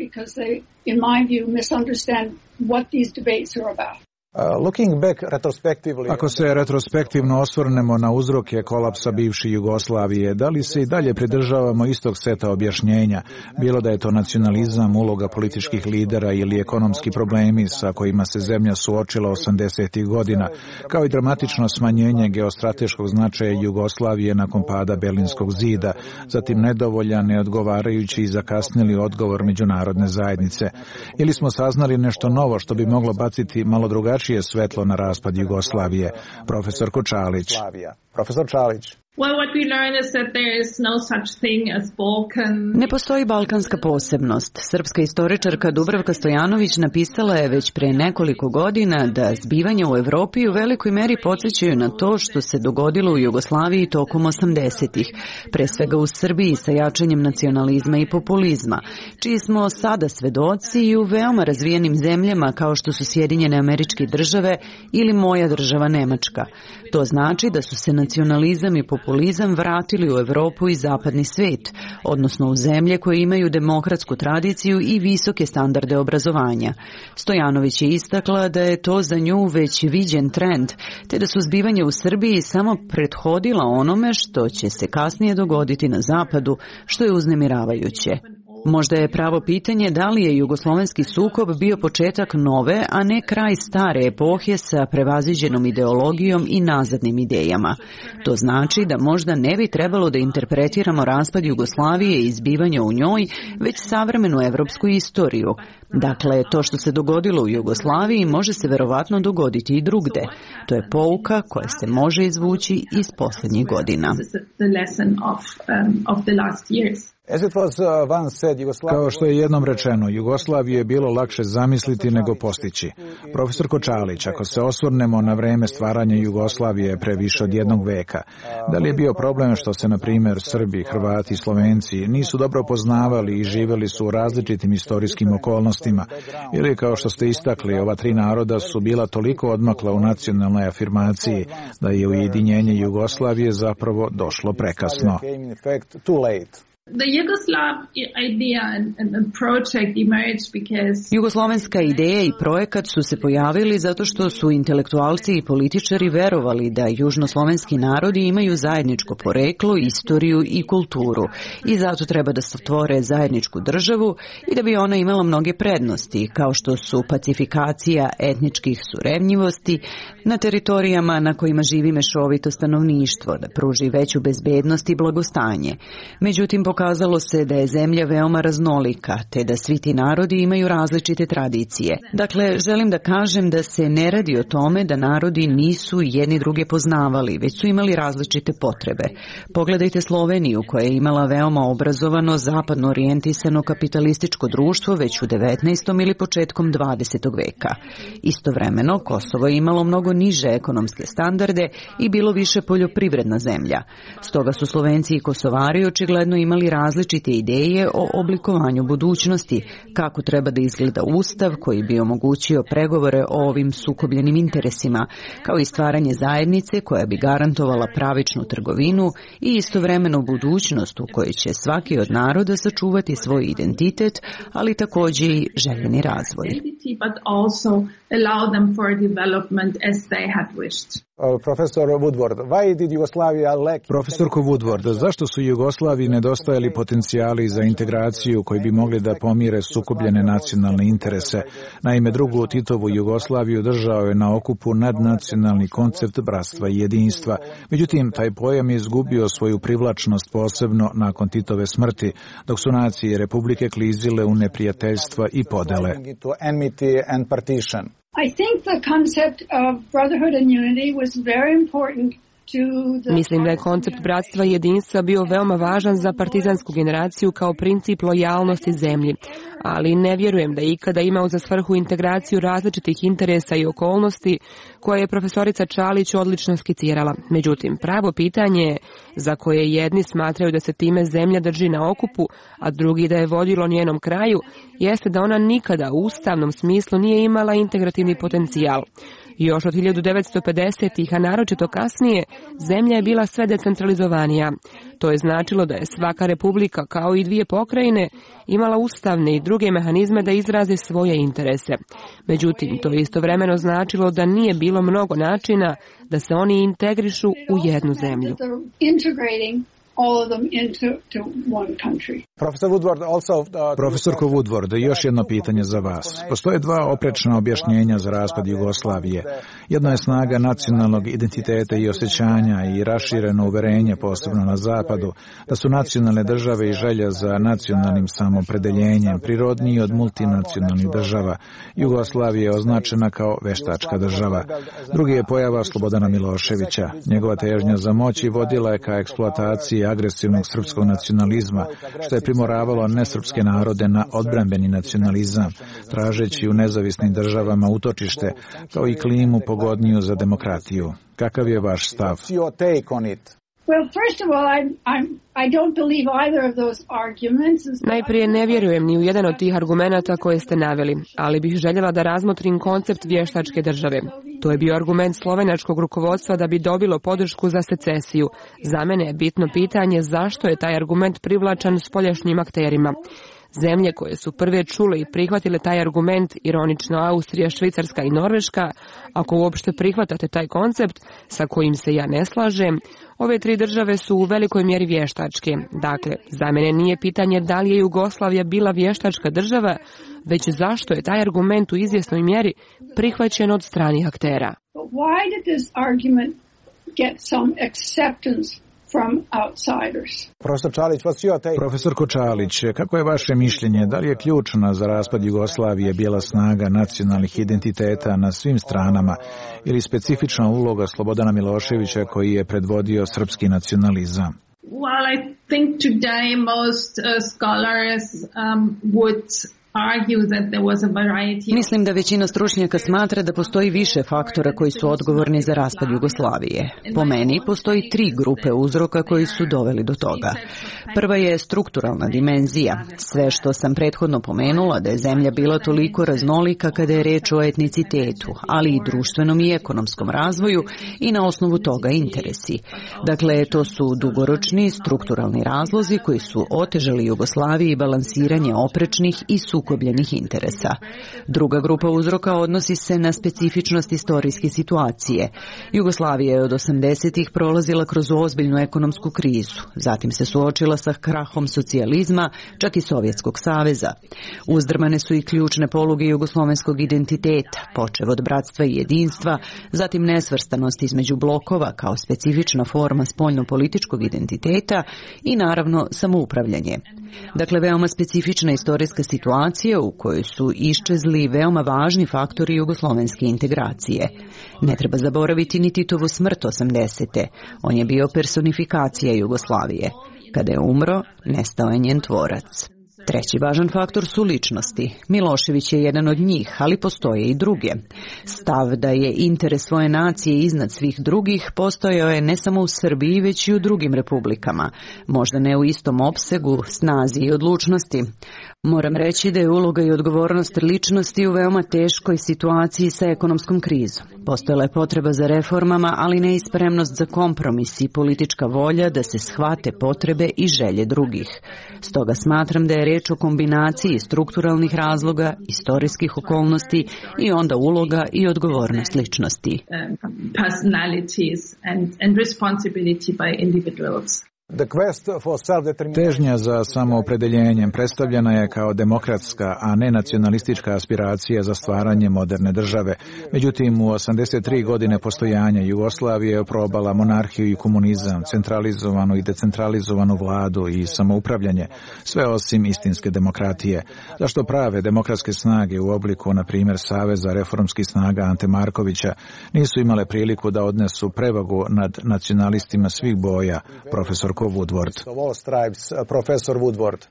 In my view, misunderstand what these debates are about. Ako se retrospektivno osvrnemo na uzroke kolapsa bivše Jugoslavije, da li se i dalje pridržavamo istog seta objašnjenja, bilo da je to nacionalizam, uloga političkih lidera ili ekonomski problemi sa kojima se zemlja suočila osamdesetih godina, kao i dramatično smanjenje geostrateškog značaja Jugoslavije nakon pada Berlinskog zida, zatim nedovoljan, neodgovarajući i zakasnili odgovor međunarodne zajednice. Ili smo saznali nešto novo što bi moglo baciti malo drugačije je svetlo na raspad Jugoslavije? Profesor Čalić. Profesor Čalić. Ne postoji balkanska posebnost. Srpska istoričarka Dubravka Stojanović napisala je već pre nekoliko godina da zbivanja u Evropi u velikoj meri podsjećaju na to što se dogodilo u Jugoslaviji tokom osamdesetih, pre svega u Srbiji sa jačanjem nacionalizma i populizma, čiji smo sada svedoci i u veoma razvijenim zemljama kao što su Sjedinjene Američke Države ili moja država Nemačka. To znači da su se nacionalizam i populizam populizam vratili u Evropu i zapadni svet, odnosno u zemlje koje imaju demokratsku tradiciju i visoke standarde obrazovanja. Stojanović je istakla da je to za nju već viđen trend, te da su zbivanja u Srbiji samo prethodila onome što će se kasnije dogoditi na zapadu, što je uznemiravajuće. Možda je pravo pitanje da li je jugoslovenski sukob bio početak nove, a ne kraj stare epohe sa prevaziđenom ideologijom i nazadnim idejama. To znači da možda ne bi trebalo da interpretiramo raspad Jugoslavije i izbivanja u njoj, već savremenu evropsku istoriju. Dakle, to što se dogodilo u Jugoslaviji može se verovatno dogoditi i drugde. To je pouka koja se može izvući iz posljednjih godina. Kao što je jednom rečeno, Jugoslaviju je bilo lakše zamisliti nego postići. Profesor Kočalić, ako se osvrnemo na vreme stvaranja Jugoslavije pre više od jednog veka, da li je bio problem što se, na primjer, Srbi, Hrvati i Slovenci nisu dobro poznavali i živjeli su u različitim istorijskim okolnostima, ili kao što ste istakli, ova tri naroda su bila toliko odmakla u nacionalnoj afirmaciji da je ujedinjenje Jugoslavije zapravo došlo prekasno. Jugoslovenska ideja i projekat su se pojavili zato što su intelektualci i političari verovali da južnoslovenski narodi imaju zajedničko poreklo, istoriju i kulturu i zato treba da stvore zajedničku državu i da bi ona imala mnoge prednosti, kao što su pacifikacija etničkih surevnjivosti na teritorijama na kojima živi mešovito stanovništvo, da pruži veću bezbednost i blagostanje. Međutim, pokazalo se da je zemlja veoma raznolika, te da svi ti narodi imaju različite tradicije. Dakle, želim da kažem da se ne radi o tome da narodi nisu jedni druge poznavali, već su imali različite potrebe. Pogledajte Sloveniju, koja je imala veoma obrazovano, zapadno orijentisano kapitalističko društvo već u devetnaestom ili početkom dvadesetog veka. Istovremeno, Kosovo je imalo mnogo niže ekonomske standarde i bilo više poljoprivredna zemlja. Stoga su Slovenci i Kosovari očigledno imali različite ideje o oblikovanju budućnosti, kako treba da izgleda ustav koji bi omogućio pregovore o ovim sukobljenim interesima, kao i stvaranje zajednice koja bi garantovala pravičnu trgovinu i istovremeno budućnost u kojoj će svaki od naroda sačuvati svoj identitet, ali također i željeni razvoj. Profesor Woodward, why did Yugoslavia lack... Profesorko Woodward, zašto su Jugoslaviji nedostajali potencijali za integraciju koji bi mogli da pomire sukobljene nacionalne interese? Naime, drugu Titovu Jugoslaviju držao je na okupu nadnacionalni koncept bratstva i jedinstva. Međutim, taj pojam je izgubio svoju privlačnost posebno nakon Titove smrti, dok su nacije i republike klizile u neprijateljstva i podele. I think the concept of brotherhood and unity was very important. Mislim da je koncept bratstva i jedinstva bio veoma važan za partizansku generaciju kao princip lojalnosti zemlji, ali ne vjerujem da je ikada imao za svrhu integraciju različitih interesa i okolnosti koje je profesorica Čalić odlično skicirala. Međutim, pravo pitanje je za koje jedni smatraju da se time zemlja drži na okupu, a drugi da je vodilo njenom kraju, jeste da ona nikada u ustavnom smislu nije imala integrativni potencijal. Još od hiljadu devetsto pedesetih, a naročito kasnije, zemlja je bila sve decentralizovanija. To je značilo da je svaka republika, kao i dvije pokrajine, imala ustavne i druge mehanizme da izrazi svoje interese. Međutim, to je istovremeno značilo da nije bilo mnogo načina da se oni integrišu u jednu zemlju. All of them into to one country. Profesor Woodward, also, uh, Profesorko Woodward, još jedno pitanje za vas. Postoje dva oprečna objašnjenja za raspad Jugoslavije. Jedno je snaga nacionalnog identiteta i osjećanja i rašireno uverenje, posebno na zapadu, da su nacionalne države i želja za nacionalnim samopredeljenjem prirodniji od multinacionalnih država. Jugoslavija je označena kao veštačka država. Drugi je pojava Slobodana Miloševića. Njegova težnja za moći vodila je ka eksploataciji agresivnog srpskog nacionalizma, što je primoravalo nesrpske narode na odbrambeni nacionalizam, tražeći u nezavisnim državama utočište, kao i klimu pogodniju za demokratiju. Kakav je vaš stav? Well, first of all, I'm, I'm, I don't believe either of those arguments. Najprije ne vjerujem ni u jedan od tih argumenata koje ste naveli, ali bih željela da razmotrim koncept vještačke države. To je bio argument slovenačkog rukovodstva da bi dobilo podršku za secesiju. Za mene je bitno pitanje zašto je taj argument privlačan spoljašnjim akterima. Zemlje koje su prve čule i prihvatile taj argument, ironično Austrija, Švicarska i Norveška, ako uopšte prihvatate taj koncept, sa kojim se ja ne slažem, ove tri države su u velikoj mjeri vještačke. Dakle, za mene nije pitanje da li je Jugoslavija bila vještačka država, već zašto je taj argument u izvjesnoj mjeri prihvaćen od stranih aktera. Why did this argument get some acceptance from outsiders? Profesor Čalić, Profesor Kočalić, kako je vaše mišljenje? Da li je ključna za raspad Jugoslavije bila snaga nacionalnih identiteta na svim stranama ili specifična uloga Slobodana Miloševića koji je predvodio srpski nacionalizam? Well, I think today most uh, scholars um, would Mislim da većina stručnjaka smatra da postoji više faktora koji su odgovorni za raspad Jugoslavije. Po meni postoji tri grupe uzroka koji su doveli do toga. Prva je strukturalna dimenzija. Sve što sam prethodno pomenula da je zemlja bila toliko raznolika kada je reč o etnicitetu, ali i društvenom i ekonomskom razvoju i na osnovu toga interesi. Dakle, to su dugoročni strukturalni razlozi koji su otežali Jugoslaviji balansiranje oprečnih i sukobljenih interesa. Druga grupa uzroka odnosi se na specifičnost istorijske situacije. Jugoslavija je od osamdesetih prolazila kroz ozbiljnu ekonomsku krizu, zatim se suočila sa krahom socijalizma, čak i Sovjetskog saveza. Uzdrmane su i ključne poluge jugoslovenskog identiteta, počev od bratstva i jedinstva, zatim nesvrstanost između blokova kao specifična forma spoljno-političkog identiteta i naravno samoupravljanje. Dakle, veoma specifična istorijska situacija u kojoj su iščezli veoma važni faktori jugoslovenske integracije. Ne treba zaboraviti ni Titovu smrt osamdesete. On je bio personifikacija Jugoslavije. Kada je umro, nestao je njen tvorac. Treći važan faktor su ličnosti. Milošević je jedan od njih, ali postoje i druge. Stav da je interes svoje nacije iznad svih drugih postojao je ne samo u Srbiji, već i u drugim republikama. Možda ne u istom opsegu, snazi i odlučnosti. Moram reći da je uloga i odgovornost ličnosti u veoma teškoj situaciji sa ekonomskom krizom. Postojala je potreba za reformama, ali ne i spremnost za kompromis i politička volja da se shvate potrebe i želje drugih. Stoga smatram da je reč o kombinaciji strukturalnih razloga, istorijskih okolnosti i onda uloga i odgovornost ličnosti. Težnja za samoopredeljenjem predstavljena je kao demokratska, a ne nacionalistička aspiracija za stvaranje moderne države. Međutim, u osamdeset tri godine postojanja Jugoslavije je probala monarhiju i komunizam, centralizovanu i decentralizovanu vladu i samoupravljanje, sve osim istinske demokratije. Zašto prave demokratske snage u obliku, na primjer, Saveza reformskih snaga Ante Markovića, nisu imale priliku da odnesu prevagu nad nacionalistima svih boja, profesor Woodward. Profesor Woodward.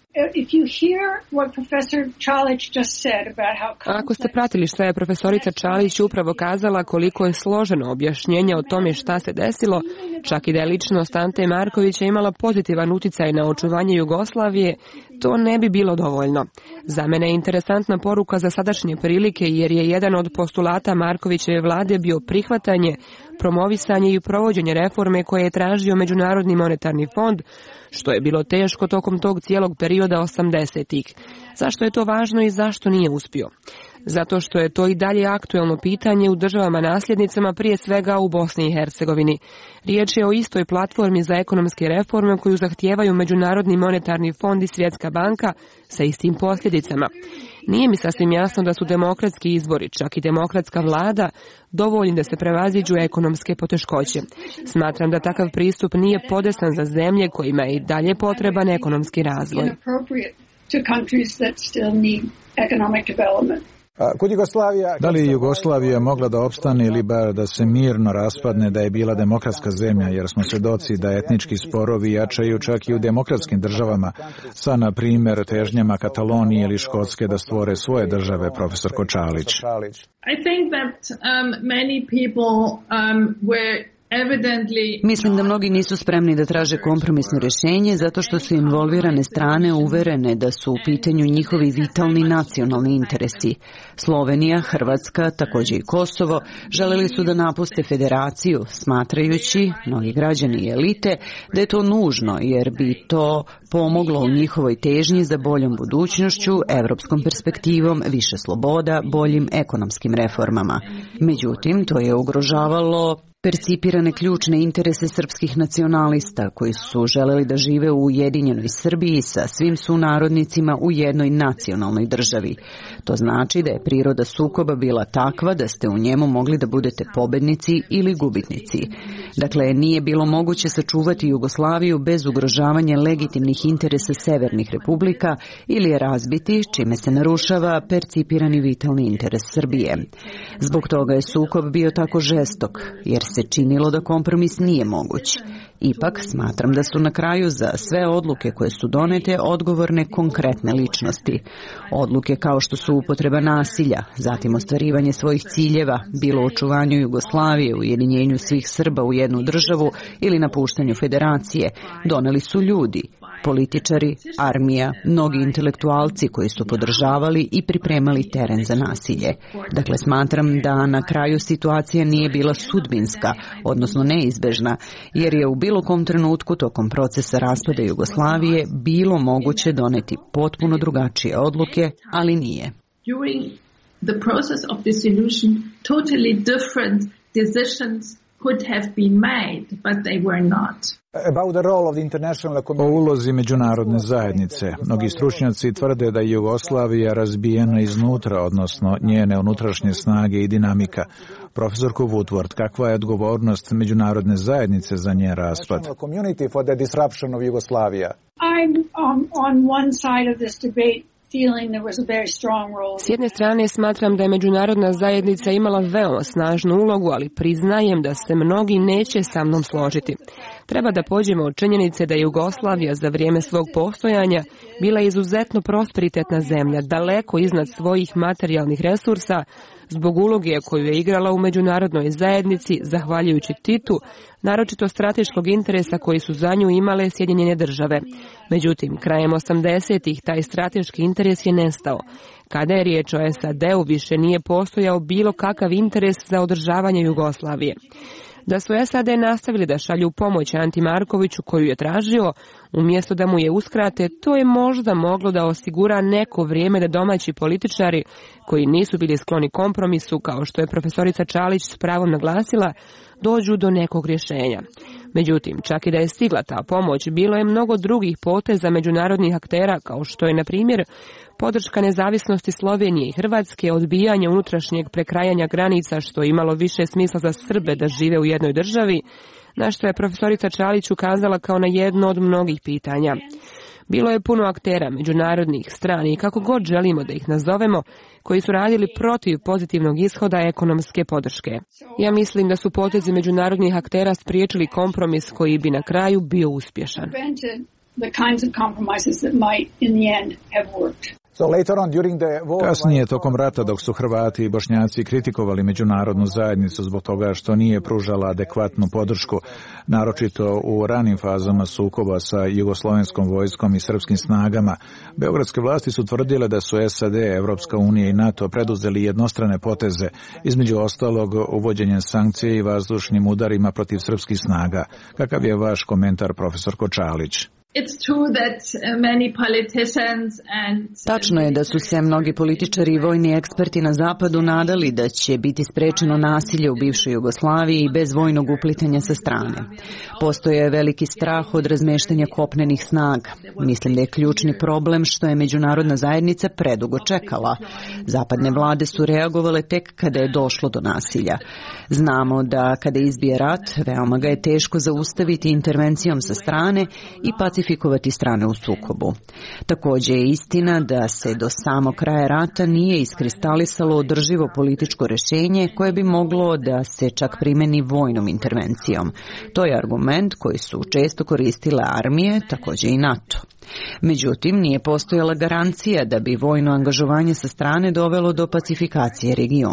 Ako ste pratili šta je profesorica Čalić upravo kazala koliko je složeno objašnjenje o tome šta se desilo, čak i da je ličnost Ante Markovića imala pozitivan uticaj na očuvanje Jugoslavije, to ne bi bilo dovoljno. Za mene je interesantna poruka za sadašnje prilike jer je jedan od postulata Markovićeve vlade bio prihvatanje, promovisanje i provođenje reforme koje je tražio Međunarodni monetarni fond, što je bilo teško tokom tog cijelog perioda osamdesetih. Zašto je to važno i zašto nije uspio? Zato što je to i dalje aktuelno pitanje u državama nasljednicama, prije svega u Bosni i Hercegovini. Riječ je o istoj platformi za ekonomske reforme koju zahtijevaju Međunarodni monetarni fond i Svjetska banka sa istim posljedicama. Nije mi sasvim jasno da su demokratski izbori, čak i demokratska vlada, dovoljni da se prevaziđu ekonomske poteškoće. Smatram da takav pristup nije podesan za zemlje kojima je i dalje potreban ekonomski razvoj. Da li je Jugoslavija mogla da opstane ili bar da se mirno raspadne da je bila demokratska zemlja, jer smo svedoci da etnički sporovi jačaju čak i u demokratskim državama, sa, na primjer, težnjama Katalonije ili Škotske da stvore svoje države, profesor Kočalić. I think that um, many people um, were Mislim da mnogi nisu spremni da traže kompromisno rješenje zato što su involvirane strane uverene da su u pitanju njihovi vitalni nacionalni interesi. Slovenija, Hrvatska, također i Kosovo želeli su da napuste federaciju, smatrajući, mnogi građani i elite, da je to nužno jer bi to pomoglo u njihovoj težnji za boljom budućnošću, evropskom perspektivom, više sloboda, boljim ekonomskim reformama. Međutim, to je ugrožavalo percipirane ključne interese srpskih nacionalista koji su želeli da žive u ujedinjenoj Srbiji sa svim sunarodnicima u jednoj nacionalnoj državi. To znači da je priroda sukoba bila takva da ste u njemu mogli da budete pobednici ili gubitnici. Dakle, nije bilo moguće sačuvati Jugoslaviju bez ugrožavanja legitimnih interesa severnih republika ili je razbiti, čime se narušava percipirani vitalni interes Srbije. Zbog toga je sukob bio tako žestok, jer se činilo da kompromis nije moguć. Ipak smatram da su na kraju za sve odluke koje su donete odgovorne konkretne ličnosti. Odluke kao što su upotreba nasilja, zatim ostvarivanje svojih ciljeva, bilo u očuvanju Jugoslavije, ujedinjenju svih Srba u jednu državu ili napuštanju federacije, doneli su ljudi, političari, armija, mnogi intelektualci koji su podržavali i pripremali teren za nasilje. Dakle, smatram da na kraju situacija nije bila sudbinska, odnosno neizbežna, jer je u bilo kom trenutku tokom procesa raspada Jugoslavije bilo moguće doneti potpuno drugačije odluke, ali nije. During the process of dissolution, totally different decisions could have been made, but they were not. O ulozi međunarodne zajednice. Mnogi stručnjaci tvrde da je Jugoslavija razbijena iznutra, odnosno njene unutrašnje snage i dinamika. Profesorko Woodward, kakva je odgovornost međunarodne zajednice za njen raspad? I'm um, on one side of this debate. S jedne strane smatram da je međunarodna zajednica imala veoma snažnu ulogu, ali priznajem da se mnogi neće sa mnom složiti. Treba da pođemo od činjenice da je Jugoslavija za vrijeme svog postojanja bila izuzetno prosperitetna zemlja, daleko iznad svojih materijalnih resursa, zbog uloge koju je igrala u međunarodnoj zajednici, zahvaljujući Titu, naročito strateškog interesa koji su za nju imale Sjedinjene države. Međutim, krajem osamdesetih taj strateški interes je nestao. Kada je riječ o S A D-u, više nije postojao bilo kakav interes za održavanje Jugoslavije. Da su S A D nastavili da šalju pomoć Anti Markoviću koju je tražio, umjesto da mu je uskrate, to je možda moglo da osigura neko vrijeme da domaći političari, koji nisu bili skloni kompromisu, kao što je profesorica Čalić s pravom naglasila, dođu do nekog rješenja. Međutim, čak i da je stigla ta pomoć, bilo je mnogo drugih poteza međunarodnih aktera, kao što je, na primjer, podrška nezavisnosti Slovenije i Hrvatske, odbijanje unutrašnjeg prekrajanja granica, što je imalo više smisla za Srbe da žive u jednoj državi, na što je profesorica Čalić ukazala kao na jedno od mnogih pitanja. Bilo je puno aktera, međunarodnih, strani, kako god želimo da ih nazovemo, koji su radili protiv pozitivnog ishoda ekonomske podrške. Ja mislim da su potezi međunarodnih aktera spriječili kompromis koji bi na kraju bio uspješan. Kasnije, tokom rata, dok su Hrvati i Bošnjaci kritikovali međunarodnu zajednicu zbog toga što nije pružala adekvatnu podršku, naročito u ranim fazama sukoba sa jugoslovenskom vojskom i srpskim snagama, beogradske vlasti su tvrdile da su S A D, Evropska unija i NATO preduzeli jednostrane poteze, između ostalog uvođenjem sankcije i vazdušnim udarima protiv srpskih snaga. Kakav je vaš komentar, profesorko Čalić? Tačno je da su se mnogi političari i vojni eksperti na zapadu nadali da će biti sprečeno nasilje u bivšoj Jugoslaviji bez vojnog uplitanja sa strane. Postoje je veliki strah od razmeštanja kopnenih snaga. Mislim da je ključni problem što je međunarodna zajednica predugo čekala. Zapadne vlade su reagovale tek kada je došlo do nasilja. Znamo da kada izbije rat, veoma ga je teško zaustaviti intervencijom sa strane i pacifikovati strane u sukobu. Također je istina da se do samog kraja rata nije iskristalisalo održivo političko rješenje koje bi moglo da se čak primeni vojnom intervencijom. To je argument koji su često koristile armije, također i NATO. Međutim, nije postojala garancija da bi vojno angažovanje sa strane dovelo do pacifikacije regiona.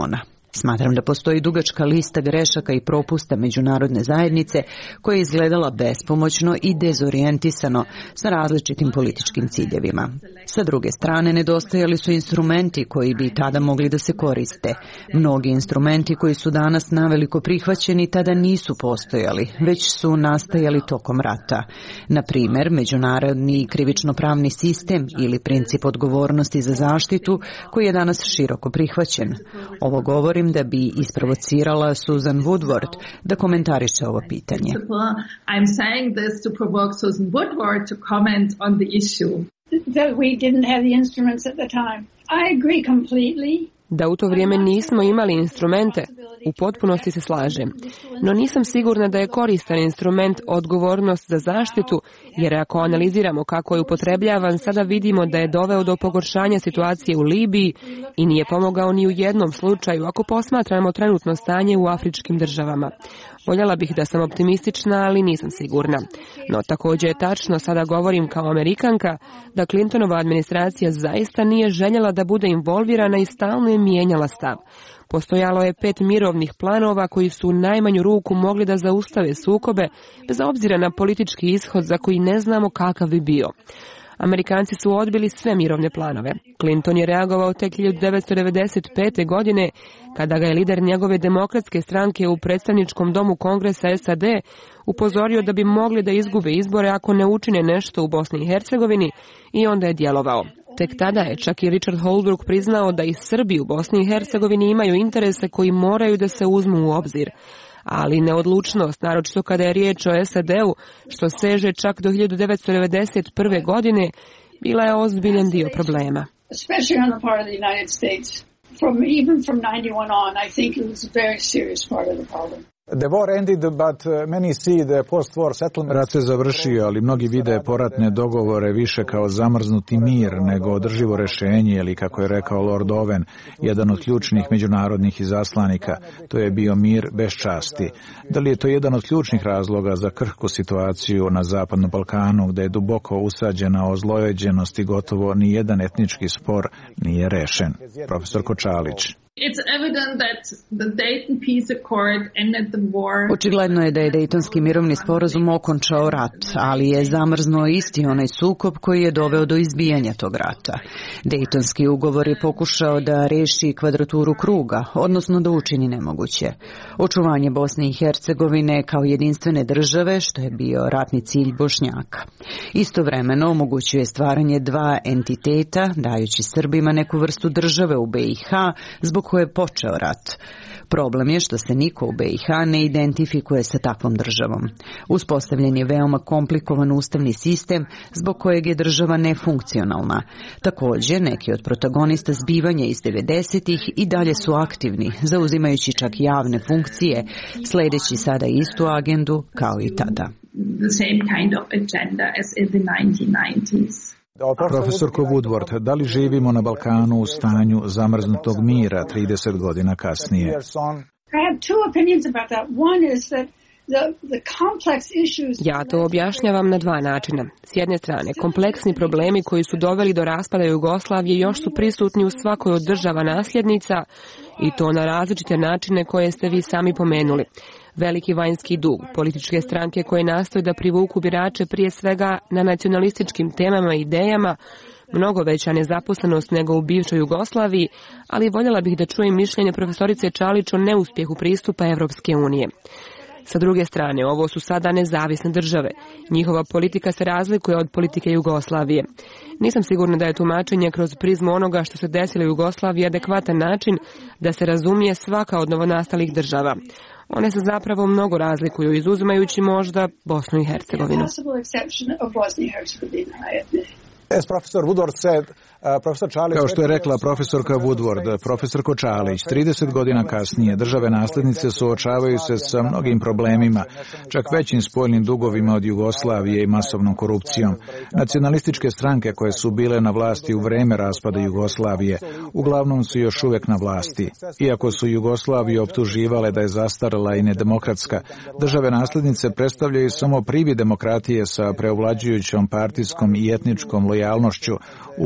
Smatram da postoji dugačka lista grešaka i propusta međunarodne zajednice koja je izgledala bespomoćno i dezorijentisano sa različitim političkim ciljevima. Sa druge strane, nedostajali su instrumenti koji bi tada mogli da se koriste. Mnogi instrumenti koji su danas naveliko prihvaćeni tada nisu postojali, već su nastajali tokom rata. Na primjer, međunarodni krivično-pravni sistem ili princip odgovornosti za zaštitu koji je danas široko prihvaćen. Ovo govori da bi isprovocirala Susan Woodward da komentariše ovo pitanje. I'm saying this to provoke Susan Woodward to comment on the issue. That we didn't have the instruments at the time. I agree completely. Da u to vrijeme nismo imali instrumente, u potpunosti se slažem. No nisam sigurna da je koristan instrument odgovornost za zaštitu, jer ako analiziramo kako je upotrebljavan, sada vidimo da je doveo do pogoršanja situacije u Libiji i nije pomogao ni u jednom slučaju ako posmatramo trenutno stanje u afričkim državama. Voljela bih da sam optimistična, ali nisam sigurna. No također je tačno, sada govorim kao Amerikanka, da Clintonova administracija zaista nije željela da bude involvirana i stalno je mijenjala stav. Postojalo je pet mirovnih planova koji su u najmanju ruku mogli da zaustave sukobe, bez obzira na politički ishod za koji ne znamo kakav bi bio. Amerikanci su odbili sve mirovne planove. Clinton je reagovao tek hiljadu devetsto devedeset pete. godine, kada ga je lider njegove demokratske stranke u predstavničkom domu Kongresa S A D upozorio da bi mogli da izgube izbore ako ne učine nešto u Bosni i Hercegovini, i onda je djelovao. Tek tada je čak i Richard Holbrooke priznao da i Srbi u Bosni i Hercegovini imaju interese koji moraju da se uzmu u obzir. Ali neodlučnost, naročito kada je riječ o S A D-u, što seže čak do hiljadu devetsto devedeset prve. godine, bila je ozbiljan dio problema. Especially on the part of the United States. From even from ninety-one on, I think it was a very serious part of the problem. The war ended, but many see the post-war settlement. Rat se završio, ali mnogi vide poratne dogovore više kao zamrznuti mir nego održivo rješenje, ili kako je rekao Lord Owen, jedan od ključnih međunarodnih izaslanika, to je bio mir bez časti. Da li je to jedan od ključnih razloga za krhku situaciju na Zapadnom Balkanu, gdje je duboko usađena ozlojeđenost i gotovo ni jedan etnički spor nije rešen? Profesor Kočalić. It's evident that the Dayton Peace Accord ended the war. Očigledno je da je Dejtonski mirovni sporazum okončao rat, ali je zamrznuo isti onaj sukob koji je doveo do izbijanja tog rata. Dejtonski ugovor je pokušao da reši kvadraturu kruga, odnosno da učini nemoguće. Očuvanje Bosne i Hercegovine kao jedinstvene države, što je bio ratni cilj Bošnjaka. Istovremeno omogućuje stvaranje dva entiteta, dajući Srbima neku vrstu države u B i H, zbog koje je počeo rat. Problem je što se niko u B i H ne identifikuje sa takvom državom. Uspostavljen je veoma komplikovan ustavni sistem zbog kojeg je država nefunkcionalna. Također, neki od protagonista zbivanja iz devedesetih i dalje su aktivni, zauzimajući čak javne funkcije, sledeći sada istu agendu kao i tada. The same kind of agenda as in the nineteen nineties. Profesorko Woodward, da li živimo na Balkanu u stanju zamrznutog mira trideset godina kasnije? Ja to objašnjavam na dva načina. S jedne strane, kompleksni problemi koji su doveli do raspada Jugoslavije još su prisutni u svakoj od država nasljednica, i to na različite načine koje ste vi sami pomenuli. Veliki vanjski dug, političke stranke koje nastoje da privuku birače prije svega na nacionalističkim temama i idejama, mnogo veća nezaposlenost nego u bivšoj Jugoslaviji, ali voljela bih da čujem mišljenje profesorice Čalić o neuspjehu pristupa Evropske unije. Sa druge strane, ovo su sada nezavisne države. Njihova politika se razlikuje od politike Jugoslavije. Nisam sigurna da je tumačenje kroz prizmu onoga što se desilo u Jugoslaviji adekvatan način da se razumije svaka od novonastalih država. One se zapravo mnogo razlikuju, izuzimajući možda Bosnu i Hercegovinu. As Professor Woodward said, uh, Professor Čalić... Kao što je rekla profesorka Woodward, profesor Kočalić, trideset godina kasnije države nasljednice suočavaju se sa mnogim problemima, čak većim spoljnim dugovima od Jugoslavije i masovnom korupcijom. Nacionalističke stranke koje su bile na vlasti u vreme raspada Jugoslavije, uglavnom su još uvijek na vlasti. Iako su Jugoslaviju optuživale da je zastarela i nedemokratska, države nasljednice predstavljaju samo privid demokratije sa preovlađujućom partijskom i etničkom lojalnošću umjesto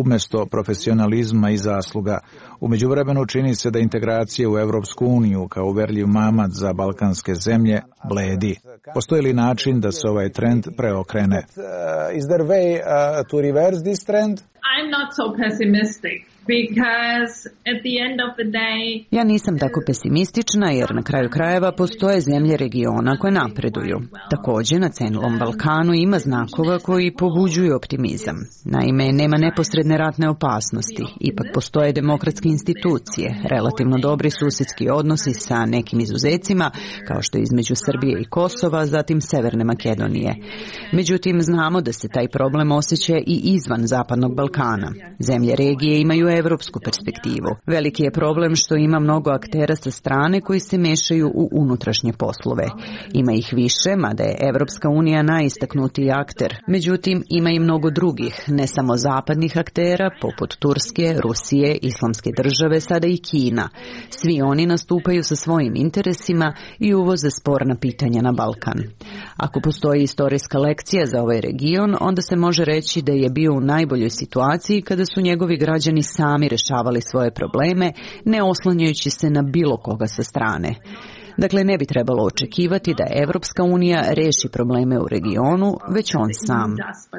dovoljno profesionalizma i zasluga. U međuvremenu čini se da integracija u Evropsku uniju kao uverljiv mamac za balkanske zemlje bledi. Postoji li način da se ovaj trend preokrene? Uh, is there a way uh, to reverse this trend? I'm not so pessimistic because at the end of the day... Ja nisam tako pesimistična jer na kraju krajeva postoje zemlje regiona koje napreduju. Također na celom Balkanu ima znakova koji pobuđuju optimizam. Naime, nema neposredne ratne opasnosti. Ipak postoje demokratske institucije, relativno dobri susjedski odnosi sa nekim izuzecima, kao što je između Srbije i Kosova, zatim Severne Makedonije. Međutim, znamo da se taj problem osjeća i izvan Zapadnog Balkana. Zemlje regije imaju evropsku perspektivu. Veliki je problem što ima mnogo aktera sa strane koji se mešaju u unutrašnje poslove. Ima ih više, mada je Evropska unija najistaknutiji akter. Međutim, ima i mnogo drugih, ne samo zapadnih aktera, poput Turske, Rusije, Islamske države, sada i Kina. Svi oni nastupaju sa svojim interesima i uvoze sporna pitanja na Balkan. Ako postoji istorijska lekcija za ovaj region, onda se može reći da je bio u najboljoj situaciji kada su njegovi građani sami rešavali svoje probleme, ne oslanjajući se na bilo koga sa strane. Dakle, ne bi trebalo očekivati da Evropska unija reši probleme u regionu, već on sam.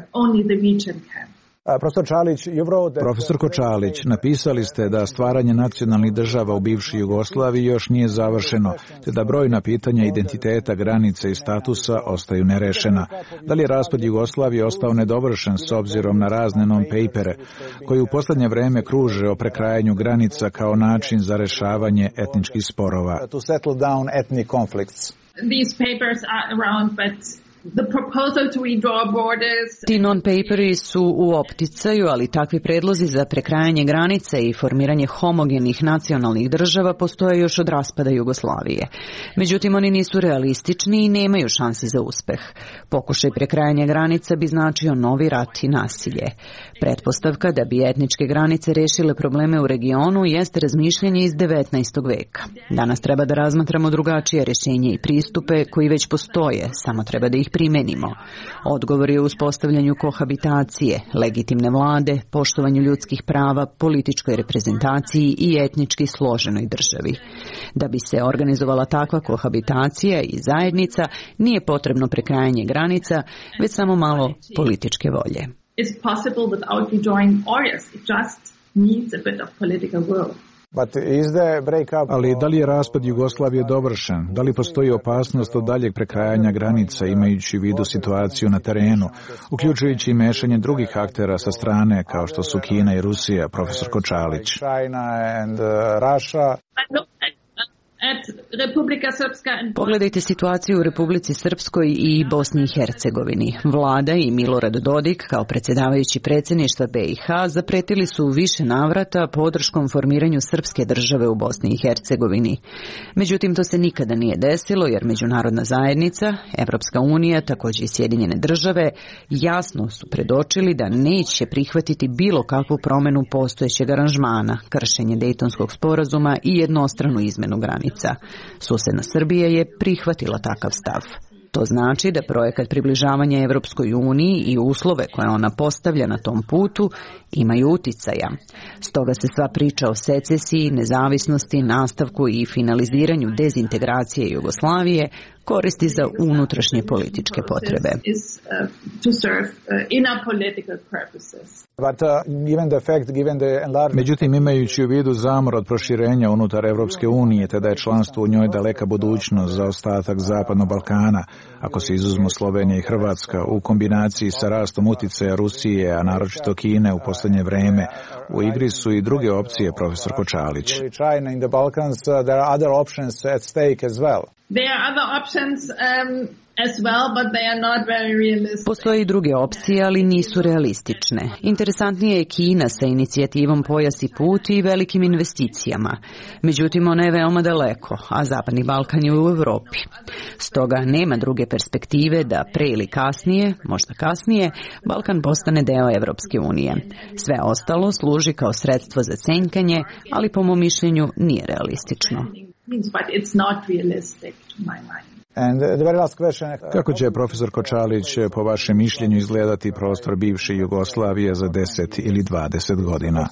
Profesor Čalić, Profesor Kočalić, napisali ste da stvaranje nacionalnih država u bivšoj Jugoslaviji još nije završeno, te da brojna pitanja identiteta, granica i statusa ostaju nerešena. Da li je raspad Jugoslavije ostao nedovršen s obzirom na razne non-papere, koji u posljednje vreme kruže o prekrajanju granica kao način za rešavanje etničkih sporova? These papers are around, but the proposal to redraw borders... Ti non-paperi su u opticaju, ali takvi predlozi za prekrajanje granice i formiranje homogenih nacionalnih država postoje još od raspada Jugoslavije. Međutim, oni nisu realistični i nemaju šanse za uspeh. Pokušaj prekrajanja granica bi značio novi rat i nasilje. Pretpostavka da bi etničke granice rešile probleme u regionu jeste razmišljanje iz devetnaestog veka. Danas treba da razmatramo drugačije rješenje i pristupe koji već postoje, samo treba da ih primenimo. Odgovor je u uspostavljanju kohabitacije, legitimne vlade, poštovanju ljudskih prava, političkoj reprezentaciji i etnički složenoj državi. Da bi se organizovala takva kohabitacija i zajednica, nije potrebno prekrajanje granica, već samo malo političke volje. It's possible without redrawing borders. It just needs a bit of political will. Ali da li je raspad Jugoslavije dovršen? Da li postoji opasnost od daljeg prekrajanja granica imajući u vidu situaciju na terenu, uključujući i mešanje drugih aktera sa strane kao što su Kina i Rusija, profesor Kočalić? Pogledajte situaciju u Republici Srpskoj i Bosni i Hercegovini. Vlada i Milorad Dodik kao predsjedavajući predsjedništva B i H zapretili su u više navrata podrškom formiranju srpske države u Bosni i Hercegovini. Međutim, to se nikada nije desilo jer međunarodna zajednica, Evropska unija, također i Sjedinjene države, jasno su predočili da neće prihvatiti bilo kakvu promjenu postojećeg aranžmana, kršenje Dejtonskog sporazuma i jednostranu izmenu granica. Susjedna Srbija je prihvatila takav stav. To znači da projekat približavanja Evropskoj uniji i uslove koje ona postavlja na tom putu imaju uticaja. Stoga se sva priča o secesiji, nezavisnosti, nastavku i finaliziranju dezintegracije Jugoslavije koristi za unutrašnje političke potrebe. Međutim, imajući u vidu zamor od proširenja unutar Evropske unije, te da je članstvo u njoj daleka budućnost za ostatak Zapadnog Balkana, ako se izuzmu Slovenija i Hrvatska, u kombinaciji sa rastom uticaja Rusije, a naročito Kine u posljednje vreme, u igri su i druge opcije, profesor Kočalić. There are other options um, as well, but they are not very realistic. Postoje i druge opcije, ali nisu realistične. Interesantnije je Kina sa inicijativom Pojas i put i velikim investicijama. Međutim, ona je veoma daleko, a Zapadni Balkan je u Evropi. Stoga nema druge perspektive da pre ili kasnije, možda kasnije, Balkan postane deo Evropske unije. Sve ostalo služi kao sredstvo za cenjkanje, ali po mom mišljenju nije realistično. But it's not realistic to my mind. Kako će, profesor Kočalić, po vašem mišljenju izgledati prostor bivše Jugoslavije za deset ili dvadeset godina?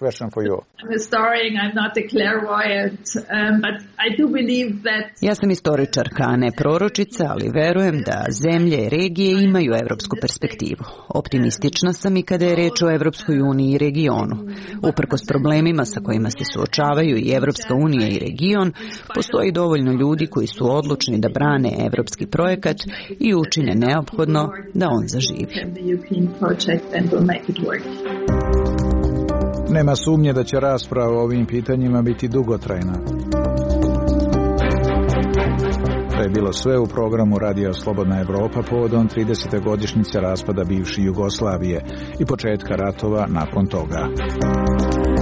Ja sam istoričarka, a ne proročica, ali verujem da zemlje i regije imaju evropsku perspektivu. Optimistična sam i kada je reč o Evropskoj uniji i regionu. Uprkos problemima sa kojima se suočavaju i Evropska unija i region, postoji dovoljno ljudi koji su odlučni da brane evropski projekat i učine neophodno da on zaživi. Nema sumnje da će rasprava o ovim pitanjima biti dugotrajna. To je bilo sve u programu Radija Slobodna Evropa povodom tridesete godišnjice raspada bivše Jugoslavije i početka ratova nakon toga.